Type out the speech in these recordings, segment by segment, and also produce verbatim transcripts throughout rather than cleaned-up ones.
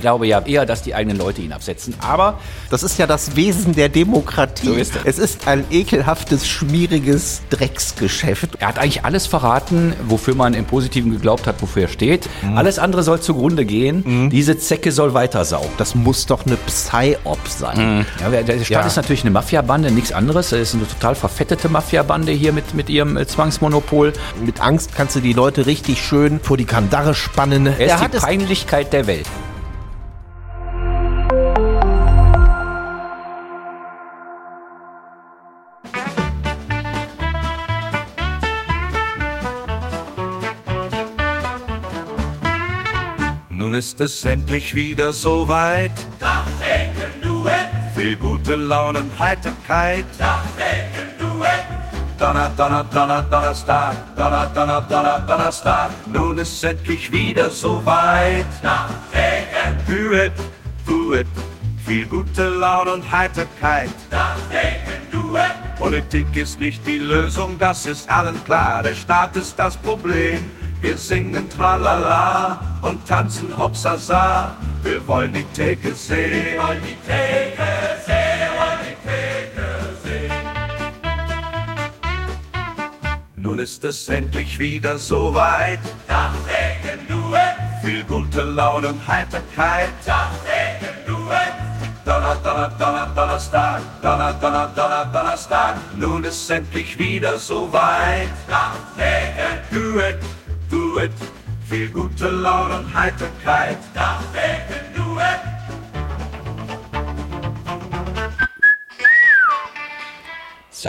glaube ja eher, dass die eigenen Leute ihn absetzen. Aber das ist ja das Wesen der Demokratie. So ist es. Es ist ein ekelhaftes, schmieriges Drecksgeschäft. Er hat eigentlich alles verraten, wofür man im Positiven geglaubt hat, wofür er steht. Mhm. Alles andere soll zugrunde gehen. Mhm. Diese Zecke soll weitersaugen. Das muss doch eine Psy-Op sein. Mhm. Ja, der Staat ja. ist natürlich eine Mafia-Bande, nichts anderes. Das ist eine total verfettete Mafia-Bande hier mit, mit ihrem äh, Zwangsmonopol. Mit Angst kannst du die Leute richtig schön vor die Kandare spannen. Er ist er die Peinlichkeit der Welt. Nun ist es endlich wieder soweit. Dachdecken Duett. Viel gute Laune und Heiterkeit. Dachdecken Duett. Donner, Donner, Donner, Donnerstag. Donner, Donner, Donner, Donnerstag. Nun ist endlich wieder soweit. Dachdecken Duett, Duett. Viel gute Laune und Heiterkeit. Dachdecken Duett. Politik ist nicht die Lösung, das ist allen klar. Der Staat ist das Problem. Wir singen Tralala und tanzen Hopsasa. Wir wollen die Theke sehen. Wir wollen die Theke sehen. Wir wollen die Theke sehen. Nun ist es endlich wieder soweit. Dachdecken Duett. Viel gute Laune und Heiterkeit. Dachdecken Duett. Donner, Donner, Donner, Donnerstag. Donner, Donner, Donner, Donnerstag. Nun ist endlich wieder soweit. Dachdecken Duett, Duett. Viel gute Laune und Heiterkeit. Dachdecken Duett. So.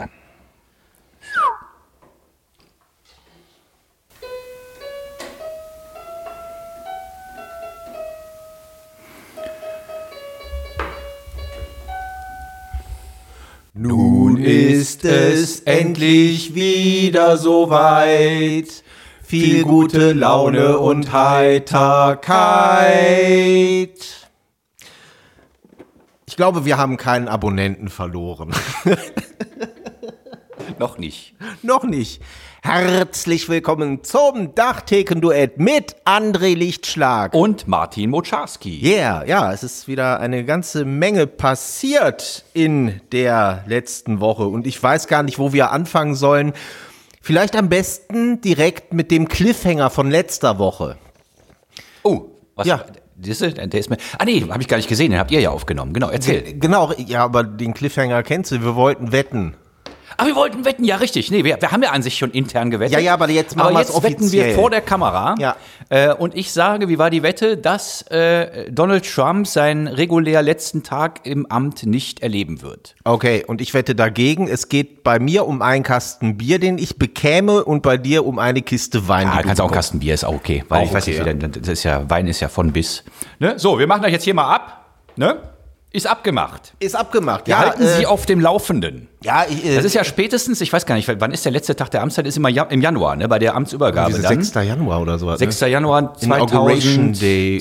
Nun ist es endlich wieder soweit. Viel gute Laune und Heiterkeit. Ich glaube, wir haben keinen Abonnenten verloren. Noch nicht. Noch nicht. Herzlich willkommen zum Dachtheken-Duett mit André Lichtschlag. Und Martin Moczarski. Yeah, ja, es ist wieder eine ganze Menge passiert in der letzten Woche. Und ich weiß gar nicht, wo wir anfangen sollen. Vielleicht am besten direkt mit dem Cliffhanger von letzter Woche. Oh, was? Ja. Diese, der ist mir. Ah nee, habe ich gar nicht gesehen, den habt ihr ja aufgenommen. Genau, erzähl. G- genau, ja, aber den Cliffhanger kennst du, wir wollten wetten. Ah, wir wollten wetten, ja richtig. Nee, wir, wir haben ja an sich schon intern gewettet. Ja, ja, aber jetzt machen wir es offiziell. Aber jetzt wetten wir vor der Kamera. Ja. Äh, und ich sage, wie war die Wette, dass äh, Donald Trump seinen regulär letzten Tag im Amt nicht erleben wird. Okay, und ich wette dagegen, es geht bei mir um einen Kasten Bier, den ich bekäme, und bei dir um eine Kiste Wein. Ja, kannst auch einen Kasten Bier, ist auch okay. Weil auch ich weiß okay, nicht, wie denn, das ist ja, Wein ist ja von bis. Ne? So, wir machen das jetzt hier mal ab. Ne? Ist abgemacht. Ist abgemacht, Wir ja. halten äh, Sie auf dem Laufenden. Ja, ich, äh, Das ist ja spätestens, ich weiß gar nicht, wann ist der letzte Tag der Amtszeit? Ist immer ja, im Januar, ne, bei der Amtsübergabe. Dann. sechster Januar oder sowas. sechster Januar Inauguration zweitausend, Day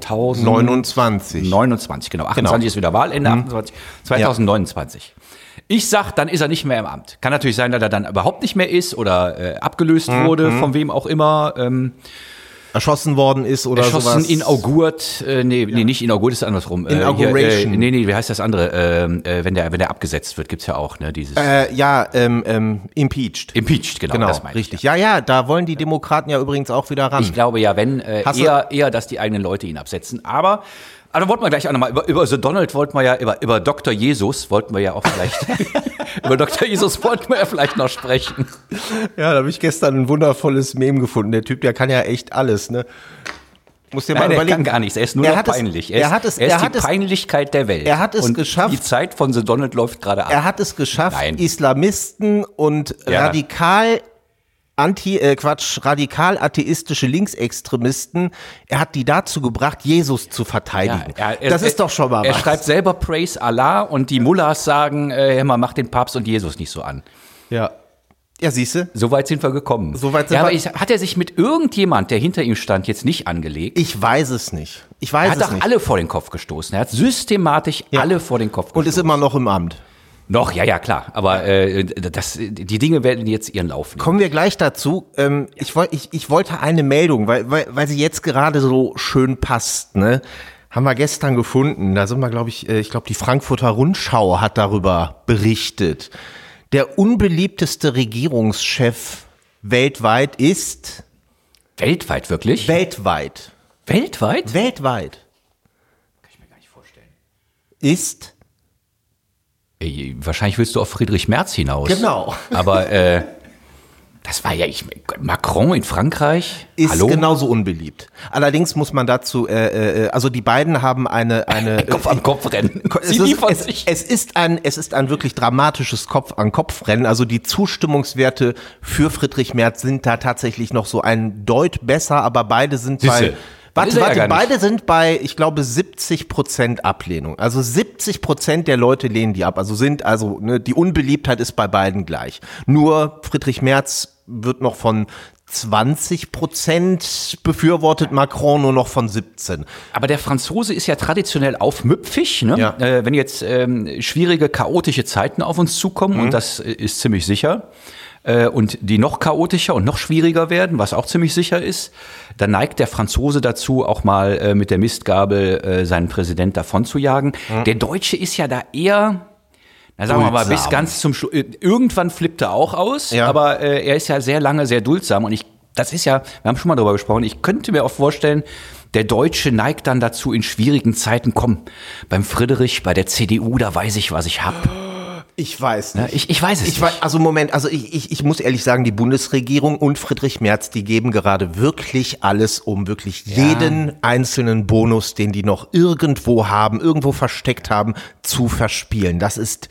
zweitausendneunundzwanzig. neunundzwanzig, genau. achtundzwanzig ist wieder Wahlende, Mhm. achtundzwanzig, zweitausendneunundzwanzig. Ich sag, dann ist er nicht mehr im Amt. Kann natürlich sein, dass er dann überhaupt nicht mehr ist oder äh, abgelöst Mhm. wurde, von wem auch immer. Ähm, erschossen worden ist oder erschossen, sowas. inauguriert, äh, nee, nee, nicht inauguriert, ist andersrum. Äh, Inauguration. Hier, äh, nee, nee, wie heißt das andere? Ähm, äh, wenn der, wenn der abgesetzt wird, gibt's ja auch, ne, dieses. Äh, ja, ähm, ähm, impeached. Impeached, genau, Genau, das meine ich. richtig. Ja, ja, da wollen die Demokraten ja übrigens auch wieder ran. Ich glaube ja, wenn, äh, Hast du- eher, eher, dass die eigenen Leute ihn absetzen. Aber, also wollten wir gleich auch nochmal, über, über so Donald wollten wir ja, über, über Doktor Jesus wollten wir ja auch vielleicht, über Doktor Jesus wollten wir ja vielleicht noch sprechen. Ja, da habe ich gestern ein wundervolles Meme gefunden. Der Typ, der kann ja echt alles, ne? Muss dir mal Nein, er überlegen. kann gar nichts, er ist nur Er noch hat es- peinlich. er Er, ist, hat es- er ist er die hat es- Peinlichkeit der Welt. er hat es Und geschafft- die Zeit von The Donald läuft gerade ab. Er hat es geschafft, Nein. Islamisten und Ja. radikal anti, äh, Quatsch, radikal atheistische Linksextremisten, er hat die dazu gebracht, Jesus zu verteidigen. Ja, er- er- das ist doch schon mal Er was. schreibt selber Praise Allah und die Mullahs sagen, äh, hör mal, mach den Papst und Jesus nicht so an. Ja. Ja, siehste. So weit sind wir gekommen. So weit sind ja, aber wir- ich, hat er sich mit irgendjemand, der hinter ihm stand, jetzt nicht angelegt? Ich weiß es nicht. Ich weiß Er hat es doch nicht. alle vor den Kopf gestoßen. Er hat systematisch Ja. alle vor den Kopf gestoßen. Und ist immer noch im Amt. Noch, ja, ja, klar. Aber äh, das, die Dinge werden jetzt ihren Lauf nehmen. Kommen wir gleich dazu. Ähm, ich, woll, ich, ich wollte eine Meldung, weil, weil, weil sie jetzt gerade so schön passt. Ne? haben wir gestern gefunden. Da sind wir, glaube ich, ich glaube, die Frankfurter Rundschau hat darüber berichtet. Der unbeliebteste Regierungschef weltweit ist... Weltweit wirklich? Weltweit. Weltweit? Weltweit. Kann ich mir gar nicht vorstellen. Ist... Ey, wahrscheinlich willst du auf Friedrich Merz hinaus. Genau. Aber äh, das war ja, ich, Macron in Frankreich. Ist Hallo? genauso unbeliebt. Allerdings muss man dazu, äh, äh, also die beiden haben eine... eine Kopf an Kopf rennen. Es Sie ist, liefern es, sich. es, ist ein, es ist ein wirklich dramatisches Kopf-an-Kopf-Rennen. Also die Zustimmungswerte für Friedrich Merz sind da tatsächlich noch so ein Deut besser, aber beide sind Siehste, bei... Warte, ist er ja warte, gar nicht. beide sind bei, ich glaube, siebzig Prozent Ablehnung. Also siebzig Prozent der Leute lehnen die ab. Also sind, also ne, die Unbeliebtheit ist bei beiden gleich. Nur Friedrich Merz wird noch von zwanzig Prozent befürwortet, Macron nur noch von siebzehn. Aber der Franzose ist ja traditionell aufmüpfig, ne? Ja. Äh, wenn jetzt ähm, schwierige, chaotische Zeiten auf uns zukommen, Mhm. und das äh, ist ziemlich sicher, äh, und die noch chaotischer und noch schwieriger werden, was auch ziemlich sicher ist, dann neigt der Franzose dazu, auch mal äh, mit der Mistgabel äh, seinen Präsident davon zu jagen. Mhm. Der Deutsche ist ja da eher... Na, sagen wir mal, bis Duldsam. ganz zum Schluss. Irgendwann flippt er auch aus, Ja. aber äh, er ist ja sehr lange sehr duldsam. Und ich, das ist ja, wir haben schon mal darüber gesprochen, ich könnte mir auch vorstellen, der Deutsche neigt dann dazu in schwierigen Zeiten, komm, beim Friedrich, bei der C D U, da weiß ich, was ich hab. Ich weiß Ja, nicht. ich, ich weiß es Ich nicht. weiß, also Moment, also ich, ich, ich muss ehrlich sagen, die Bundesregierung und Friedrich Merz, die geben gerade wirklich alles, um wirklich jeden einzelnen Bonus, den die noch irgendwo haben, irgendwo versteckt haben, zu verspielen. Das ist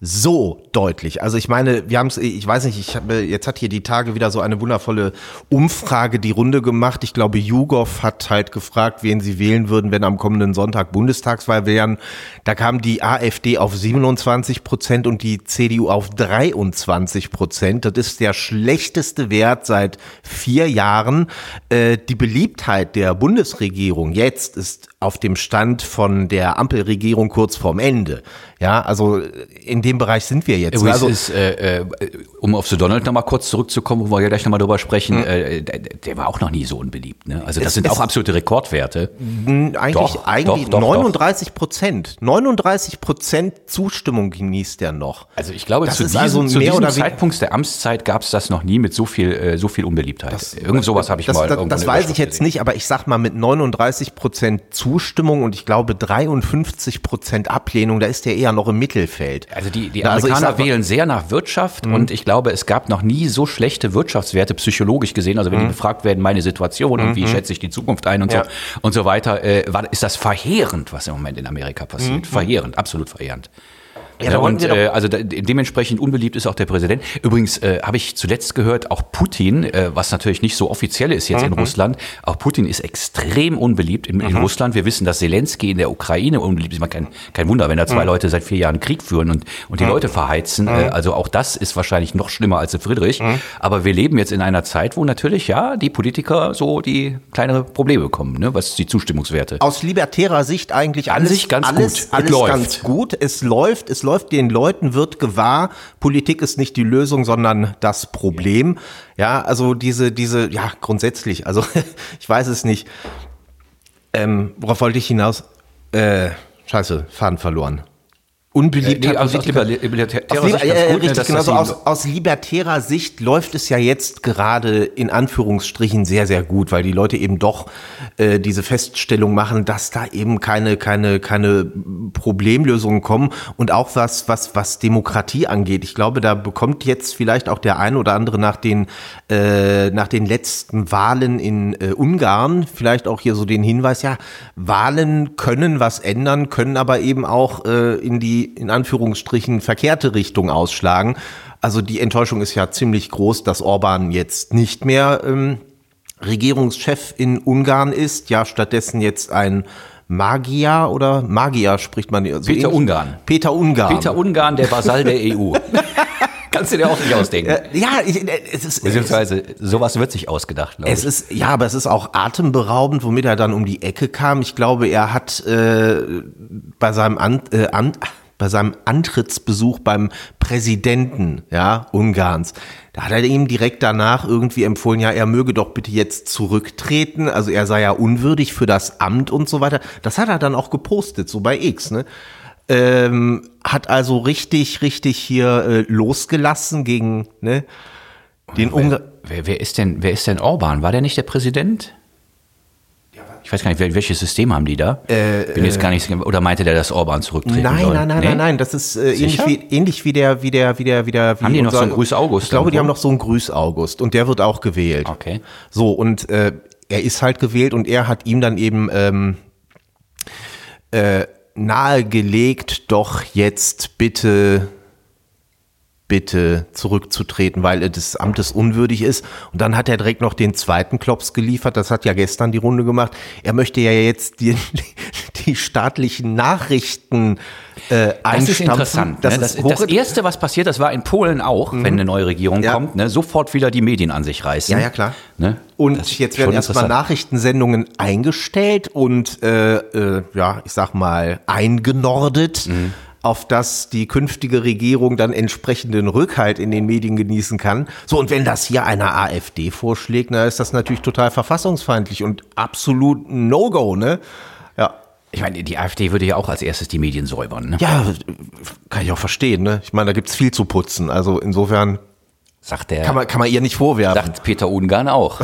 so deutlich. Also ich meine, wir haben es, ich weiß nicht, ich habe jetzt hat hier die Tage wieder so eine wundervolle Umfrage die Runde gemacht. Ich glaube, YouGov hat halt gefragt, wen sie wählen würden, wenn am kommenden Sonntag Bundestagswahl wären. Da kam die AfD auf siebenundzwanzig Prozent und die C D U auf dreiundzwanzig Prozent. Das ist der schlechteste Wert seit vier Jahren. Äh, die Beliebtheit der Bundesregierung jetzt ist auf dem Stand von der Ampelregierung kurz vorm Ende. Ja, also in dem Bereich sind wir jetzt. Übrigens Also, ist, äh, äh, um auf The Donald noch mal kurz zurückzukommen, wo wir ja gleich noch mal drüber sprechen, Mhm. äh, der, der war auch noch nie so unbeliebt. Ne? Also das Es- sind es- auch absolute Rekordwerte. eigentlich, Doch, eigentlich doch, doch, neununddreißig Prozent. neununddreißig Prozent Zustimmung genießt er noch. Also ich glaube, Das zu ist diesem, also zu mehr diesem oder weniger- Zeitpunkt der Amtszeit gab es das noch nie mit so viel, äh, so viel Unbeliebtheit. Irgend sowas habe ich Das, mal das, irgendwo das in der weiß ich Überschrift jetzt gesehen. nicht, aber ich sag mal mit neununddreißig Prozent Zustimmung und ich glaube dreiundfünfzig Prozent Ablehnung, da ist er eher noch im Mittelfeld. Also die, die Na, also ich Amerikaner sag mal- wählen sehr nach Wirtschaft und ich glaube, es gab noch nie so schlechte Wirtschaftswerte psychologisch gesehen. Also wenn die befragt werden, meine Situation und wie schätze ich die Zukunft ein und Ja. so und so weiter, äh, war, ist das verheerend, was im Moment in Amerika passiert. Verheerend, absolut verheerend. Ja, da wollten und wir doch- äh, also da, dementsprechend unbeliebt ist auch der Präsident. Übrigens äh, habe ich zuletzt gehört, auch Putin, äh, was natürlich nicht so offiziell ist jetzt Mhm. in Russland, auch Putin ist extrem unbeliebt in, in Russland. Wir wissen, dass Zelensky in der Ukraine unbeliebt ist. Man kein, kein Wunder, wenn da zwei Mhm. Leute seit vier Jahren Krieg führen und, und die Leute verheizen. Äh, also auch das ist wahrscheinlich noch schlimmer als der Friedrich. Mhm. Aber wir leben jetzt in einer Zeit, wo natürlich ja die Politiker so die kleinere Probleme bekommen, ne, was die Zustimmungswerte. Aus libertärer Sicht eigentlich An alles, sich ganz alles, gut. Es alles läuft. ganz gut. Es läuft, es läuft, den Leuten wird gewahr, Politik ist nicht die Lösung, sondern das Problem. Ja, also diese, diese, ja, grundsätzlich, also ich weiß es nicht. Ähm, worauf wollte ich hinaus? Äh, scheiße, Faden verloren. Unbeliebtheit. Nee, also aus Politiker- liber- libertärer Aus liber- Sicht ganz äh, gut, ne, richtig, dass genau das so die- aus, aus libertärer Sicht läuft es ja jetzt gerade in Anführungsstrichen sehr, sehr gut, weil die Leute eben doch äh, diese Feststellung machen, dass da eben keine, keine, keine Problemlösungen kommen und auch was, was, was Demokratie angeht. Ich glaube, da bekommt jetzt vielleicht auch der ein oder andere nach den, äh, nach den letzten Wahlen in äh, Ungarn vielleicht auch hier so den Hinweis, ja, Wahlen können was ändern, können aber eben auch äh, in die, in Anführungsstrichen, verkehrte Richtung ausschlagen. Also die Enttäuschung ist ja ziemlich groß, dass Orban jetzt nicht mehr ähm, Regierungschef in Ungarn ist, ja stattdessen jetzt ein Magier oder Magier spricht man. So Peter ähnlich. Ungarn. Peter Ungarn. Peter Ungarn, der Vasall der E U. Kannst du dir auch nicht ausdenken. Äh, ja, ich, äh, es ist, Beziehungsweise sowas wird sich ausgedacht, glaube ich. Es ist, ja, aber es ist auch atemberaubend, womit er dann um die Ecke kam. Ich glaube, er hat äh, bei seinem An, äh, An, bei seinem Antrittsbesuch beim Präsidenten, ja, Ungarns. Da hat er ihm direkt danach irgendwie empfohlen, ja, er möge doch bitte jetzt zurücktreten. Also er sei ja unwürdig für das Amt und so weiter. Das hat er dann auch gepostet, so bei X, ne? Ähm, hat also richtig, richtig hier äh, losgelassen gegen, ne, den Ungarn. Wer, wer ist denn, wer ist denn Orban? War der nicht der Präsident? Ich weiß gar nicht, welches System haben die da? Äh, Bin jetzt gar nicht, oder meinte der, dass Orban zurücktreten nein, soll? Nein, nein, nee? nein, nein, das ist äh, ähnlich wie, ähnlich wie der, wie der, wie der, wie der, wie haben die noch unser, so einen Grüß August? Ich glaube, die irgendwo? haben noch so einen Grüß August und der wird auch gewählt. Okay. So, und äh, er ist halt gewählt und er hat ihm dann eben ähm, äh, nahegelegt, doch jetzt bitte bitte zurückzutreten, weil er des Amtes unwürdig ist. Und dann hat er direkt noch den zweiten Klops geliefert. Das hat ja gestern die Runde gemacht. Er möchte ja jetzt die, die staatlichen Nachrichten äh, einstampfen. Das ist interessant. Das, ne? das, ist das Erste, was passiert, das war in Polen auch, mhm. wenn eine neue Regierung ja. kommt, ne? sofort wieder die Medien an sich reißen. Ja, ja, klar. Ne? Und jetzt werden erstmal Nachrichtensendungen eingestellt und, äh, äh, ja, ich sag mal, eingenordet. Mhm. auf das die künftige Regierung dann entsprechenden Rückhalt in den Medien genießen kann. So, und wenn das hier einer AfD vorschlägt, na, ist das natürlich total verfassungsfeindlich und absolut ein No-Go, ne? Ja. Ich meine, die AfD würde ja auch als erstes die Medien säubern, ne? Ja, kann ich auch verstehen, ne? Ich meine, da gibt's viel zu putzen, also insofern sagt der, kann man, kann man ihr nicht vorwerfen. Sagt Peter Ungarn auch.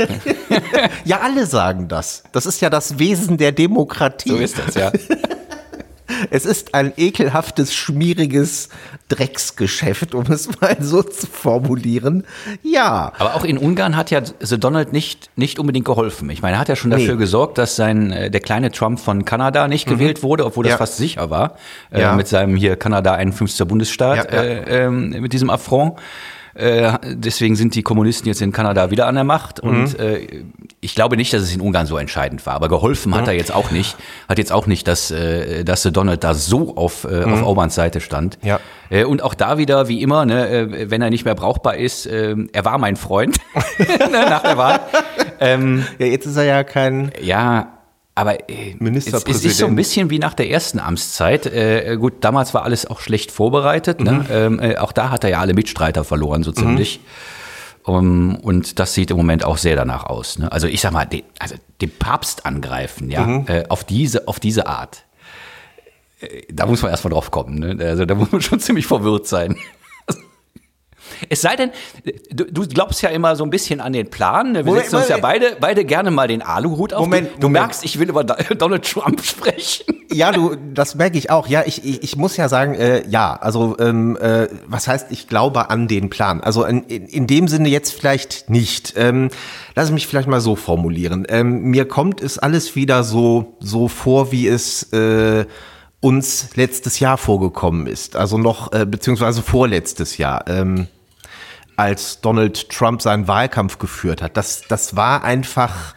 Ja, alle sagen das. Das ist ja das Wesen der Demokratie. So ist das, ja. Es ist ein ekelhaftes, schmieriges Drecksgeschäft, um es mal so zu formulieren. Ja. Aber auch in Ungarn hat ja The Donald nicht, nicht unbedingt geholfen. Ich meine, er hat ja schon dafür nee. gesorgt, dass sein, der kleine Trump von Kanada nicht mhm. gewählt wurde, obwohl das ja. fast sicher war, ja. äh, mit seinem hier Kanada einundfünfzigster Bundesstaat, ja, ja. Äh, äh, mit diesem Affront. Äh, deswegen sind die Kommunisten jetzt in Kanada wieder an der Macht und mhm. äh, ich glaube nicht, dass es in Ungarn so entscheidend war, aber geholfen mhm. hat er jetzt auch nicht, hat jetzt auch nicht, dass, äh, dass Donald da so auf, äh, mhm. auf Orbans Seite stand. Ja. Äh, und auch da wieder, wie immer, ne, äh, wenn er nicht mehr brauchbar ist, äh, er war mein Freund nach der Wahl. Ähm, ja, jetzt ist er ja kein... Ja, aber äh, Ministerpräsident. Es, es ist so ein bisschen wie nach der ersten Amtszeit. Äh, gut, damals war alles auch schlecht vorbereitet. Ne? Mhm. Ähm, äh, auch da hat er ja alle Mitstreiter verloren, so ziemlich. Mhm. Um, und das sieht im Moment auch sehr danach aus. Ne? Also ich sag mal, den, also den Papst angreifen, ja, mhm. äh, auf diese, auf diese Art. Äh, da muss man erstmal drauf kommen. Ne? Also da muss man schon ziemlich verwirrt sein. Es sei denn, du, du glaubst ja immer so ein bisschen an den Plan. Wir Moment, setzen uns Moment. ja beide, beide gerne mal den Aluhut auf. Moment, du du Moment. merkst, ich will über Donald Trump sprechen. Ja, du, das merke ich auch. Ja, ich, ich, ich muss ja sagen, äh, ja, also ähm, äh, was heißt, ich glaube an den Plan? Also in, in, in dem Sinne jetzt vielleicht nicht. Ähm, lass mich vielleicht mal so formulieren. Ähm, mir kommt es alles wieder so so vor, wie es äh, uns letztes Jahr vorgekommen ist. Also noch, äh, beziehungsweise vorletztes Jahr. Ähm, als Donald Trump seinen Wahlkampf geführt hat. Das, das war einfach,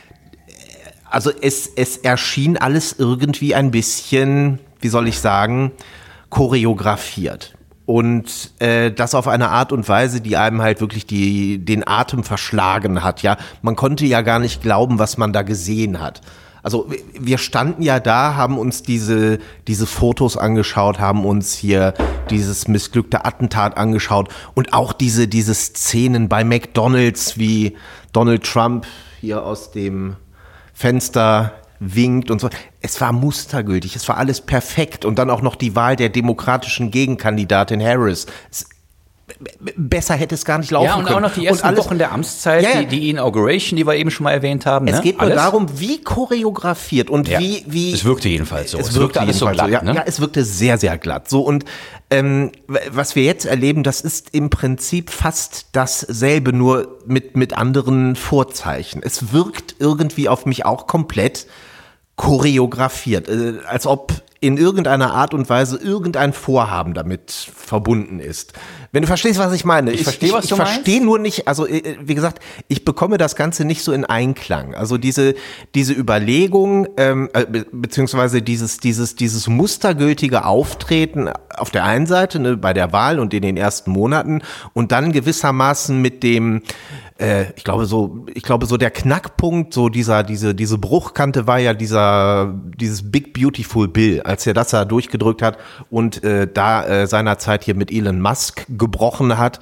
also es, es erschien alles irgendwie ein bisschen, wie soll ich sagen, choreografiert. Und äh, das auf eine Art und Weise, die einem halt wirklich die, den Atem verschlagen hat. Ja, man konnte ja gar nicht glauben, was man da gesehen hat. Also wir standen ja da, haben uns diese diese Fotos angeschaut, haben uns hier dieses missglückte Attentat angeschaut und auch diese diese Szenen bei McDonald's, wie Donald Trump hier aus dem Fenster winkt und so. Es war mustergültig, es war alles perfekt und dann auch noch die Wahl der demokratischen Gegenkandidatin Harris. Es, besser hätte es gar nicht laufen können. Ja, und auch noch die ersten alles, Wochen der Amtszeit, ja, ja. Die, die Inauguration, die wir eben schon mal erwähnt haben. Es ne? geht nur alles. darum, wie choreografiert und ja. wie, wie... Es wirkte jedenfalls so. Es, es wirkte alles so glatt. So. Ja, ne? ja, es wirkte sehr, sehr glatt. So, und ähm, was wir jetzt erleben, das ist im Prinzip fast dasselbe, nur mit, mit anderen Vorzeichen. Es wirkt irgendwie auf mich auch komplett choreografiert, äh, als ob in irgendeiner Art und Weise irgendein Vorhaben damit verbunden ist. Wenn du verstehst, was ich meine. Ich, ich verstehe, was ich, du ich meinst. Ich verstehe nur nicht, also wie gesagt, ich bekomme das Ganze nicht so in Einklang. Also diese diese Überlegung, ähm, be- beziehungsweise dieses dieses dieses mustergültige Auftreten auf der einen Seite, ne, bei der Wahl und in den ersten Monaten und dann gewissermaßen mit dem äh, ich glaube so, ich glaube so der Knackpunkt, so dieser, diese, diese Bruchkante war ja dieser, dieses Big Beautiful Bill, als er das da durchgedrückt hat und äh, da äh, seinerzeit hier mit Elon Musk gebrochen hat.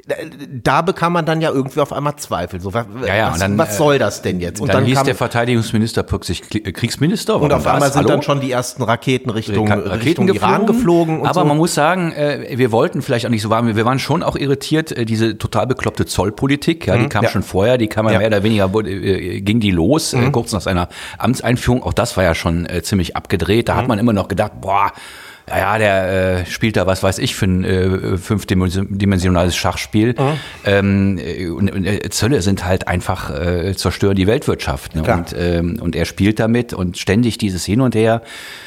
Da bekam man dann ja irgendwie auf einmal Zweifel. So, was, ja, ja, was, dann, was soll das denn jetzt? Und dann, dann hieß kam, der Verteidigungsminister plötzlich Kriegsminister. Und auf einmal sind Hallo? dann schon die ersten Raketen Richtung, Raketen Richtung geflogen, Iran geflogen. Und aber so. man muss sagen, äh, wir wollten vielleicht auch nicht so warm, wir waren schon auch irritiert, äh, diese total bekloppte Zollpolitik, ja, die kam ja. schon vorher, die kam ja, ja. mehr oder weniger, äh, ging die los, mhm. äh, kurz nach seiner Amtseinführung, auch das war ja schon äh, ziemlich abgedreht, da mhm. hat man immer noch gedacht, boah, ja, ja, der äh, spielt da, was weiß ich, für ein äh, fünfdimensionales Schachspiel. Mhm. Ähm, und, und äh, Zölle sind halt einfach, äh, zerstören die Weltwirtschaft. Ne? Und, ähm, und er spielt damit und ständig dieses Hin und Her.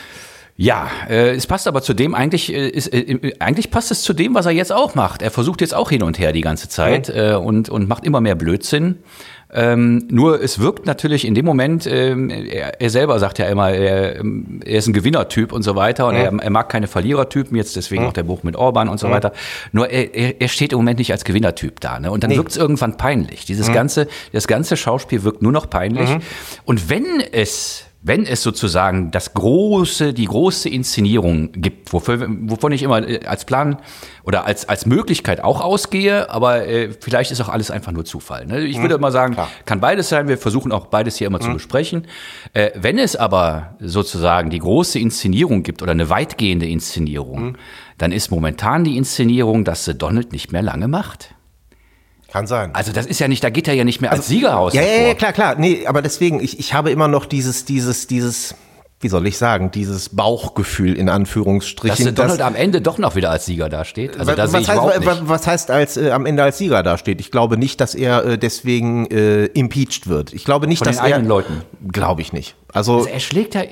Ja, äh, es passt aber zu dem, eigentlich, äh, ist, äh, eigentlich passt es zu dem, was er jetzt auch macht. Er versucht jetzt auch hin und her die ganze Zeit mhm. äh, und, und macht immer mehr Blödsinn. Ähm, nur es wirkt natürlich in dem Moment, ähm, er, er selber sagt ja immer, er, er ist ein Gewinnertyp und so weiter und mhm. er, er mag keine Verlierertypen, jetzt deswegen mhm. auch der Bruch mit Orban und so mhm. weiter. Nur er, er, er steht im Moment nicht als Gewinnertyp da, ne? Und dann nee. wirkt es irgendwann peinlich. Dieses mhm. ganze, das ganze Schauspiel wirkt nur noch peinlich. Mhm. Und wenn es Wenn es sozusagen das große, die große Inszenierung gibt, wofür, wovon ich immer als Plan oder als, als Möglichkeit auch ausgehe, aber äh, vielleicht ist auch alles einfach nur Zufall. Ne? Ich würde mal sagen, Klar. kann beides sein. Wir versuchen auch beides hier immer mhm. zu besprechen. Äh, wenn es aber sozusagen die große Inszenierung gibt oder eine weitgehende Inszenierung, mhm. dann ist momentan die Inszenierung, dass sie Donald nicht mehr lange macht. Kann sein. Also das ist ja nicht, da geht er ja nicht mehr als also, Sieger raus. Ja, ja, ja, klar, klar. Nee, aber deswegen, ich, ich habe immer noch dieses, dieses, dieses, wie soll ich sagen, dieses Bauchgefühl in Anführungsstrichen. Dass Donald dass, am Ende doch noch wieder als Sieger dasteht. Also da sehe ich heißt, überhaupt nicht. Was heißt als äh, am Ende als Sieger dasteht? Ich glaube nicht, dass er äh, deswegen äh, impeached wird. Ich glaube nicht, Von dass den er eigenen Leuten. Glaube ich nicht. Also, also er schlägt ja,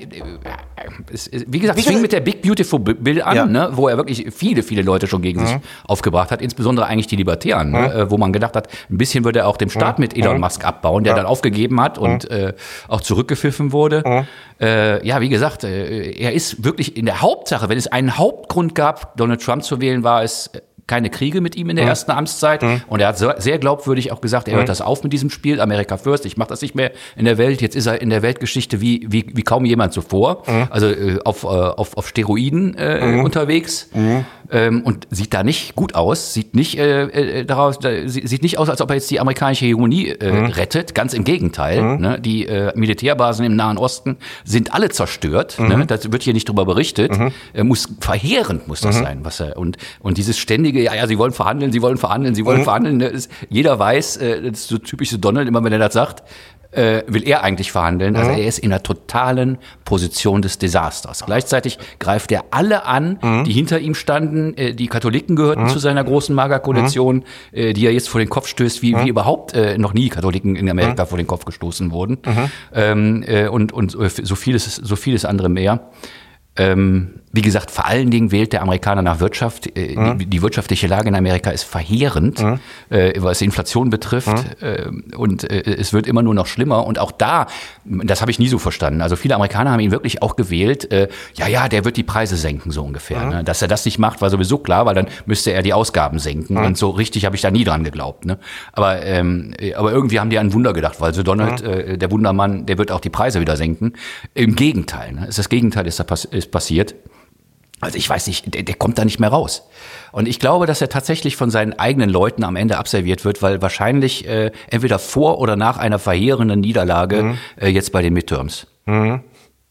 wie gesagt, es fing mit der Big Beautiful Bill an, ja. ne, wo er wirklich viele, viele Leute schon gegen mhm. sich aufgebracht hat, insbesondere eigentlich die Libertären, mhm. ne, wo man gedacht hat, ein bisschen würde er auch den Staat mhm. mit Elon Musk abbauen, der ja. dann aufgegeben hat und mhm. äh, auch zurückgepfiffen wurde. Mhm. Äh, ja, wie gesagt, äh, er ist wirklich in der Hauptsache, wenn es einen Hauptgrund gab, Donald Trump zu wählen, war es keine Kriege mit ihm in der mhm. ersten Amtszeit. Mhm. Und er hat sehr glaubwürdig auch gesagt, er hört mhm. das auf mit diesem Spiel, America First, ich mache das nicht mehr in der Welt. Jetzt ist er in der Weltgeschichte wie wie, wie kaum jemand zuvor. Mhm. Also äh, auf, äh, auf, auf Steroiden äh, mhm. unterwegs. Mhm. Ähm, und sieht da nicht gut aus, sieht nicht äh, äh, daraus, da, sieht nicht aus, als ob er jetzt die amerikanische Hegemonie äh, mhm. rettet. Ganz im Gegenteil. Mhm. Ne? Die äh, Militärbasen im Nahen Osten sind alle zerstört. Mhm. Ne? Das wird hier nicht drüber berichtet. Mhm. Äh, muss verheerend muss das mhm. sein, was er und und dieses ständige, ja, ja, sie wollen verhandeln, sie wollen verhandeln, sie wollen mhm. verhandeln. Ne? Ist, jeder weiß, äh, das ist so typisch Donald, immer wenn er das sagt. Äh, will er eigentlich verhandeln. Also mhm. er ist in einer totalen Position des Desasters. Gleichzeitig greift er alle an, mhm. die hinter ihm standen. Äh, die Katholiken gehörten mhm. zu seiner großen Magerkoalition, mhm. äh, die er jetzt vor den Kopf stößt, wie, mhm. wie überhaupt äh, noch nie Katholiken in Amerika mhm. vor den Kopf gestoßen wurden. Mhm. Ähm, äh, und und so vieles, so vieles andere mehr. Ähm, wie gesagt, vor allen Dingen wählt der Amerikaner nach Wirtschaft. Äh, mhm. die, die wirtschaftliche Lage in Amerika ist verheerend, mhm. äh, was Inflation betrifft. Mhm. Äh, und äh, es wird immer nur noch schlimmer. Und auch da, das habe ich nie so verstanden. Also viele Amerikaner haben ihn wirklich auch gewählt. Äh, ja, ja, der wird die Preise senken, so ungefähr. Mhm. Ne? Dass er das nicht macht, war sowieso klar, weil dann müsste er die Ausgaben senken. Mhm. Und so richtig habe ich da nie dran geglaubt. Ne? Aber, ähm, aber irgendwie haben die an ein Wunder gedacht, weil so Donald, mhm. äh, der Wundermann, der wird auch die Preise wieder senken. Im Gegenteil. Ne? Das Gegenteil ist da pass- ist passiert. Also ich weiß nicht, der, der kommt da nicht mehr raus. Und ich glaube, dass er tatsächlich von seinen eigenen Leuten am Ende abserviert wird, weil wahrscheinlich äh, entweder vor oder nach einer verheerenden Niederlage mhm. äh, jetzt bei den Midterms. Mhm.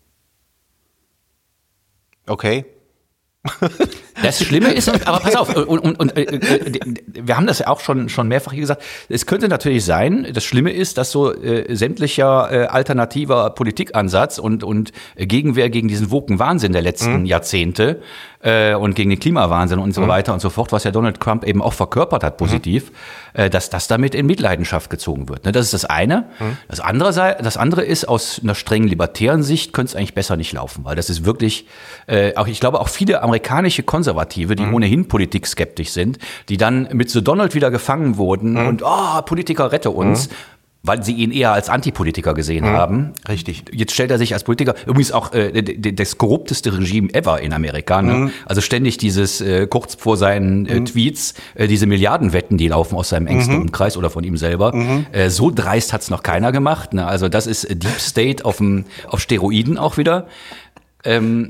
Okay. Das Schlimme ist, aber pass auf, und, und, und äh, wir haben das ja auch schon schon mehrfach hier gesagt, es könnte natürlich sein, das Schlimme ist, dass so äh, sämtlicher äh, alternativer Politikansatz und, und Gegenwehr gegen diesen woken Wahnsinn der letzten mhm. Jahrzehnte äh, und gegen den Klimawahnsinn und so mhm. weiter und so fort, was ja Donald Trump eben auch verkörpert hat, positiv, mhm. äh, dass das damit in Mitleidenschaft gezogen wird. Ne, das ist das eine. Mhm. Das andere sei, das andere ist, aus einer strengen libertären Sicht könnte es eigentlich besser nicht laufen, weil das ist wirklich, äh, auch ich glaube auch viele amerikanische Konservative, die mhm. ohnehin politikskeptisch sind, die dann mit so Donald wieder gefangen wurden mhm. und oh, Politiker rette uns, mhm. weil sie ihn eher als Antipolitiker gesehen mhm. haben. Richtig. Jetzt stellt er sich als Politiker, übrigens auch äh, das korrupteste Regime ever in Amerika. Ne? Mhm. Also ständig dieses, äh, kurz vor seinen äh, mhm. Tweets, äh, diese Milliardenwetten, die laufen aus seinem engsten mhm. Umkreis oder von ihm selber. Mhm. Äh, so dreist hat's noch keiner gemacht. Ne? Also das ist Deep State auf, dem, auf Steroiden auch wieder. Ähm,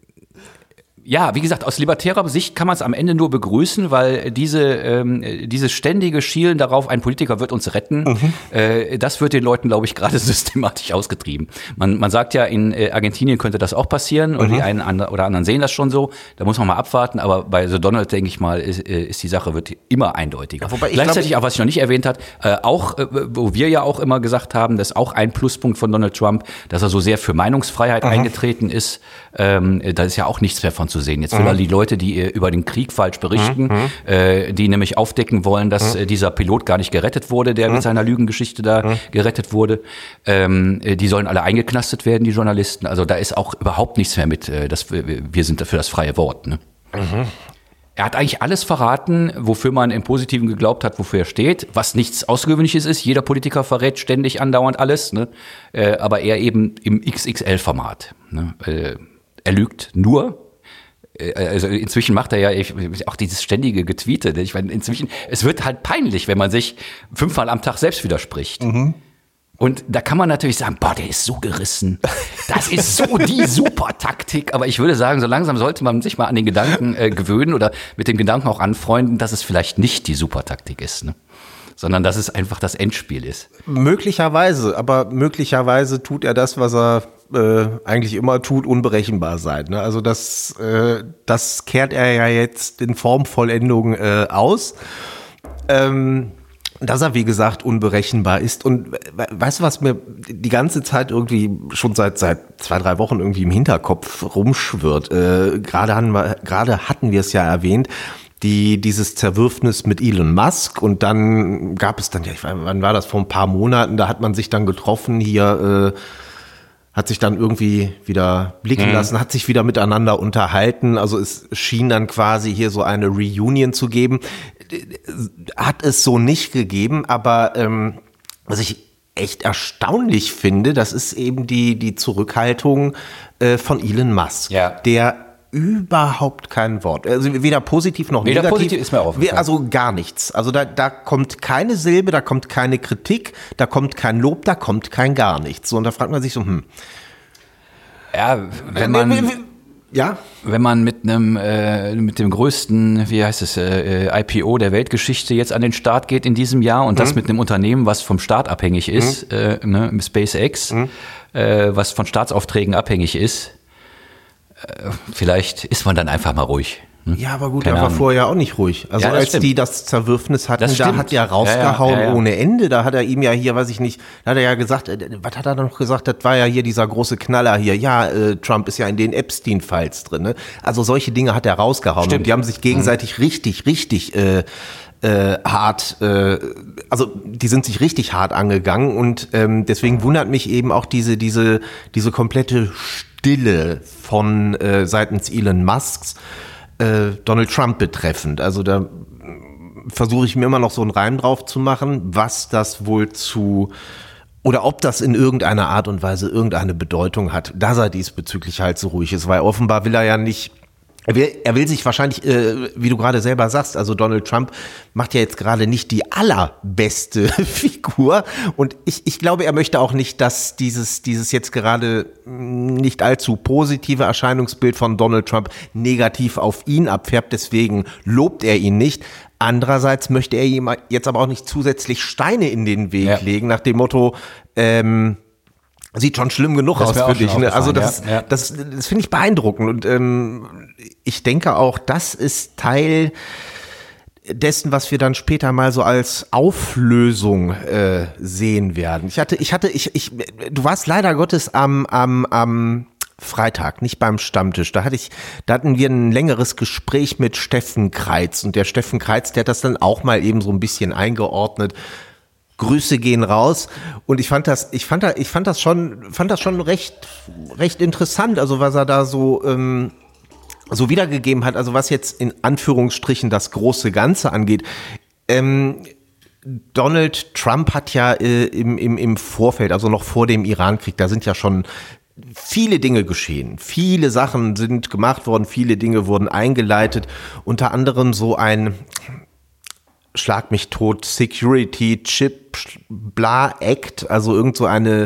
Ja, wie gesagt, aus libertärer Sicht kann man es am Ende nur begrüßen, weil diese ähm, dieses ständige Schielen darauf, ein Politiker wird uns retten, mhm. äh, das wird den Leuten, glaube ich, gerade systematisch ausgetrieben. Man man sagt ja, in äh, Argentinien könnte das auch passieren, oder mhm. die einen oder anderen sehen das schon so. Da muss man mal abwarten, aber bei The Donald, denke ich mal, ist, äh, ist die Sache wird immer eindeutiger. Ja, Gleichzeitig glaub, auch, was ich noch nicht erwähnt habe, äh, auch, äh, wo wir ja auch immer gesagt haben, das ist auch ein Pluspunkt von Donald Trump, dass er so sehr für Meinungsfreiheit mhm. eingetreten ist. Ähm, da ist ja auch nichts mehr von zu sehen. Jetzt will mhm. er die Leute, die äh, über den Krieg falsch berichten, mhm. äh, die nämlich aufdecken wollen, dass mhm. äh, dieser Pilot gar nicht gerettet wurde, der mhm. mit seiner Lügengeschichte da mhm. gerettet wurde. Ähm, äh, die sollen alle eingeknastet werden, die Journalisten. Also da ist auch überhaupt nichts mehr mit, äh, das, wir sind dafür das freie Wort. Ne? Mhm. Er hat eigentlich alles verraten, wofür man im Positiven geglaubt hat, wofür er steht, was nichts Außergewöhnliches ist. Jeder Politiker verrät ständig andauernd alles, ne? äh, aber er eben im X X L-Format. Ne? Äh, er lügt nur. Also inzwischen macht er ja auch dieses ständige Getweete. Ich meine, inzwischen, es wird halt peinlich, wenn man sich fünfmal am Tag selbst widerspricht. Mhm. Und da kann man natürlich sagen, boah, der ist so gerissen. Das ist so die Super-Taktik. Aber ich würde sagen, so langsam sollte man sich mal an den Gedanken äh, gewöhnen oder mit dem Gedanken auch anfreunden, dass es vielleicht nicht die Super-Taktik ist, ne? Sondern dass es einfach das Endspiel ist. Möglicherweise, aber möglicherweise tut er das, was er äh, eigentlich immer tut, unberechenbar sein. Ne? Also das, äh, das kehrt er ja jetzt in Formvollendung äh, aus. Ähm, dass er, wie gesagt, unberechenbar ist. Und weißt du, was mir die ganze Zeit irgendwie schon seit seit zwei, drei Wochen irgendwie im Hinterkopf rumschwirrt? Äh, gerade hatten wir, gerade hatten wir es ja erwähnt, die dieses Zerwürfnis mit Elon Musk, und dann gab es dann, ja, ich weiß, wann war das, vor ein paar Monaten, da hat man sich dann getroffen, hier äh, hat sich dann irgendwie wieder blicken mhm. lassen, hat sich wieder miteinander unterhalten, also es schien dann quasi hier so eine Reunion zu geben. Hat es so nicht gegeben, aber ähm, was ich echt erstaunlich finde, das ist eben die, die Zurückhaltung äh, von Elon Musk, ja. der überhaupt kein Wort. Also weder positiv noch weder negativ. Positiv ist mir aufgefallen. Also gar nichts. Also da, da kommt keine Silbe, da kommt keine Kritik, da kommt kein Lob, da kommt kein gar nichts. So, und da fragt man sich so, hm. Ja, wenn man, ja? wenn man mit einem, äh, mit dem größten, wie heißt es, äh, I P O der Weltgeschichte jetzt an den Start geht in diesem Jahr und mhm. das mit einem Unternehmen, was vom Staat abhängig ist, mhm. äh, ne, SpaceX, mhm. äh, was von Staatsaufträgen abhängig ist, vielleicht ist man dann einfach mal ruhig. Hm? Ja, aber gut, er war vorher auch nicht ruhig. Also ja, als stimmt. die das Zerwürfnis hatten, da hat er rausgehauen ja, ja, ja, ja. ohne Ende. Da hat er ihm ja hier, weiß ich nicht, da hat er ja gesagt, was hat er da noch gesagt? Das war ja hier dieser große Knaller hier. Ja, äh, Trump ist ja in den Epstein-Files drin. Ne? Also solche Dinge hat er rausgehauen. Stimmt. Und die haben sich gegenseitig mhm. richtig, richtig äh, äh, hart, äh, also die sind sich richtig hart angegangen. Und ähm, deswegen wundert mich eben auch diese, diese, diese komplette Stille von äh, seitens Elon Musks äh, Donald Trump betreffend. Also da versuche ich mir immer noch so einen Reim drauf zu machen, was das wohl zu oder ob das in irgendeiner Art und Weise irgendeine Bedeutung hat, dass er diesbezüglich halt so ruhig ist, weil offenbar will er ja nicht. Er will, er will sich wahrscheinlich, äh, wie du gerade selber sagst, also Donald Trump macht ja jetzt gerade nicht die allerbeste Figur, und ich, ich glaube, er möchte auch nicht, dass dieses, dieses jetzt gerade nicht allzu positive Erscheinungsbild von Donald Trump negativ auf ihn abfärbt, deswegen lobt er ihn nicht. Andererseits möchte er ihm jetzt aber auch nicht zusätzlich Steine in den Weg ja. legen, nach dem Motto, ähm, sieht schon schlimm genug das aus für dich. Ne? Also das, ja, ja. das, das, das finde ich beeindruckend. Und ähm, ich denke auch, das ist Teil dessen, was wir dann später mal so als Auflösung äh, sehen werden. Ich hatte, ich hatte, ich, ich, du warst leider Gottes am, am, am Freitag, nicht beim Stammtisch. Da hatte ich, da hatten wir ein längeres Gespräch mit Steffen Kreitz. Und der Steffen Kreitz, der hat das dann auch mal eben so ein bisschen eingeordnet. Grüße gehen raus, und ich fand das, ich fand da, ich fand das schon, fand das schon recht, recht interessant, also was er da so, ähm, so wiedergegeben hat, also was jetzt in Anführungsstrichen das große Ganze angeht. Ähm, Donald Trump hat ja äh, im, im, im Vorfeld, also noch vor dem Irankrieg, da sind ja schon viele Dinge geschehen. Viele Sachen sind gemacht worden, viele Dinge wurden eingeleitet. Unter anderem so ein Schlag mich tot Security Chip Bla Act, also irgend so eine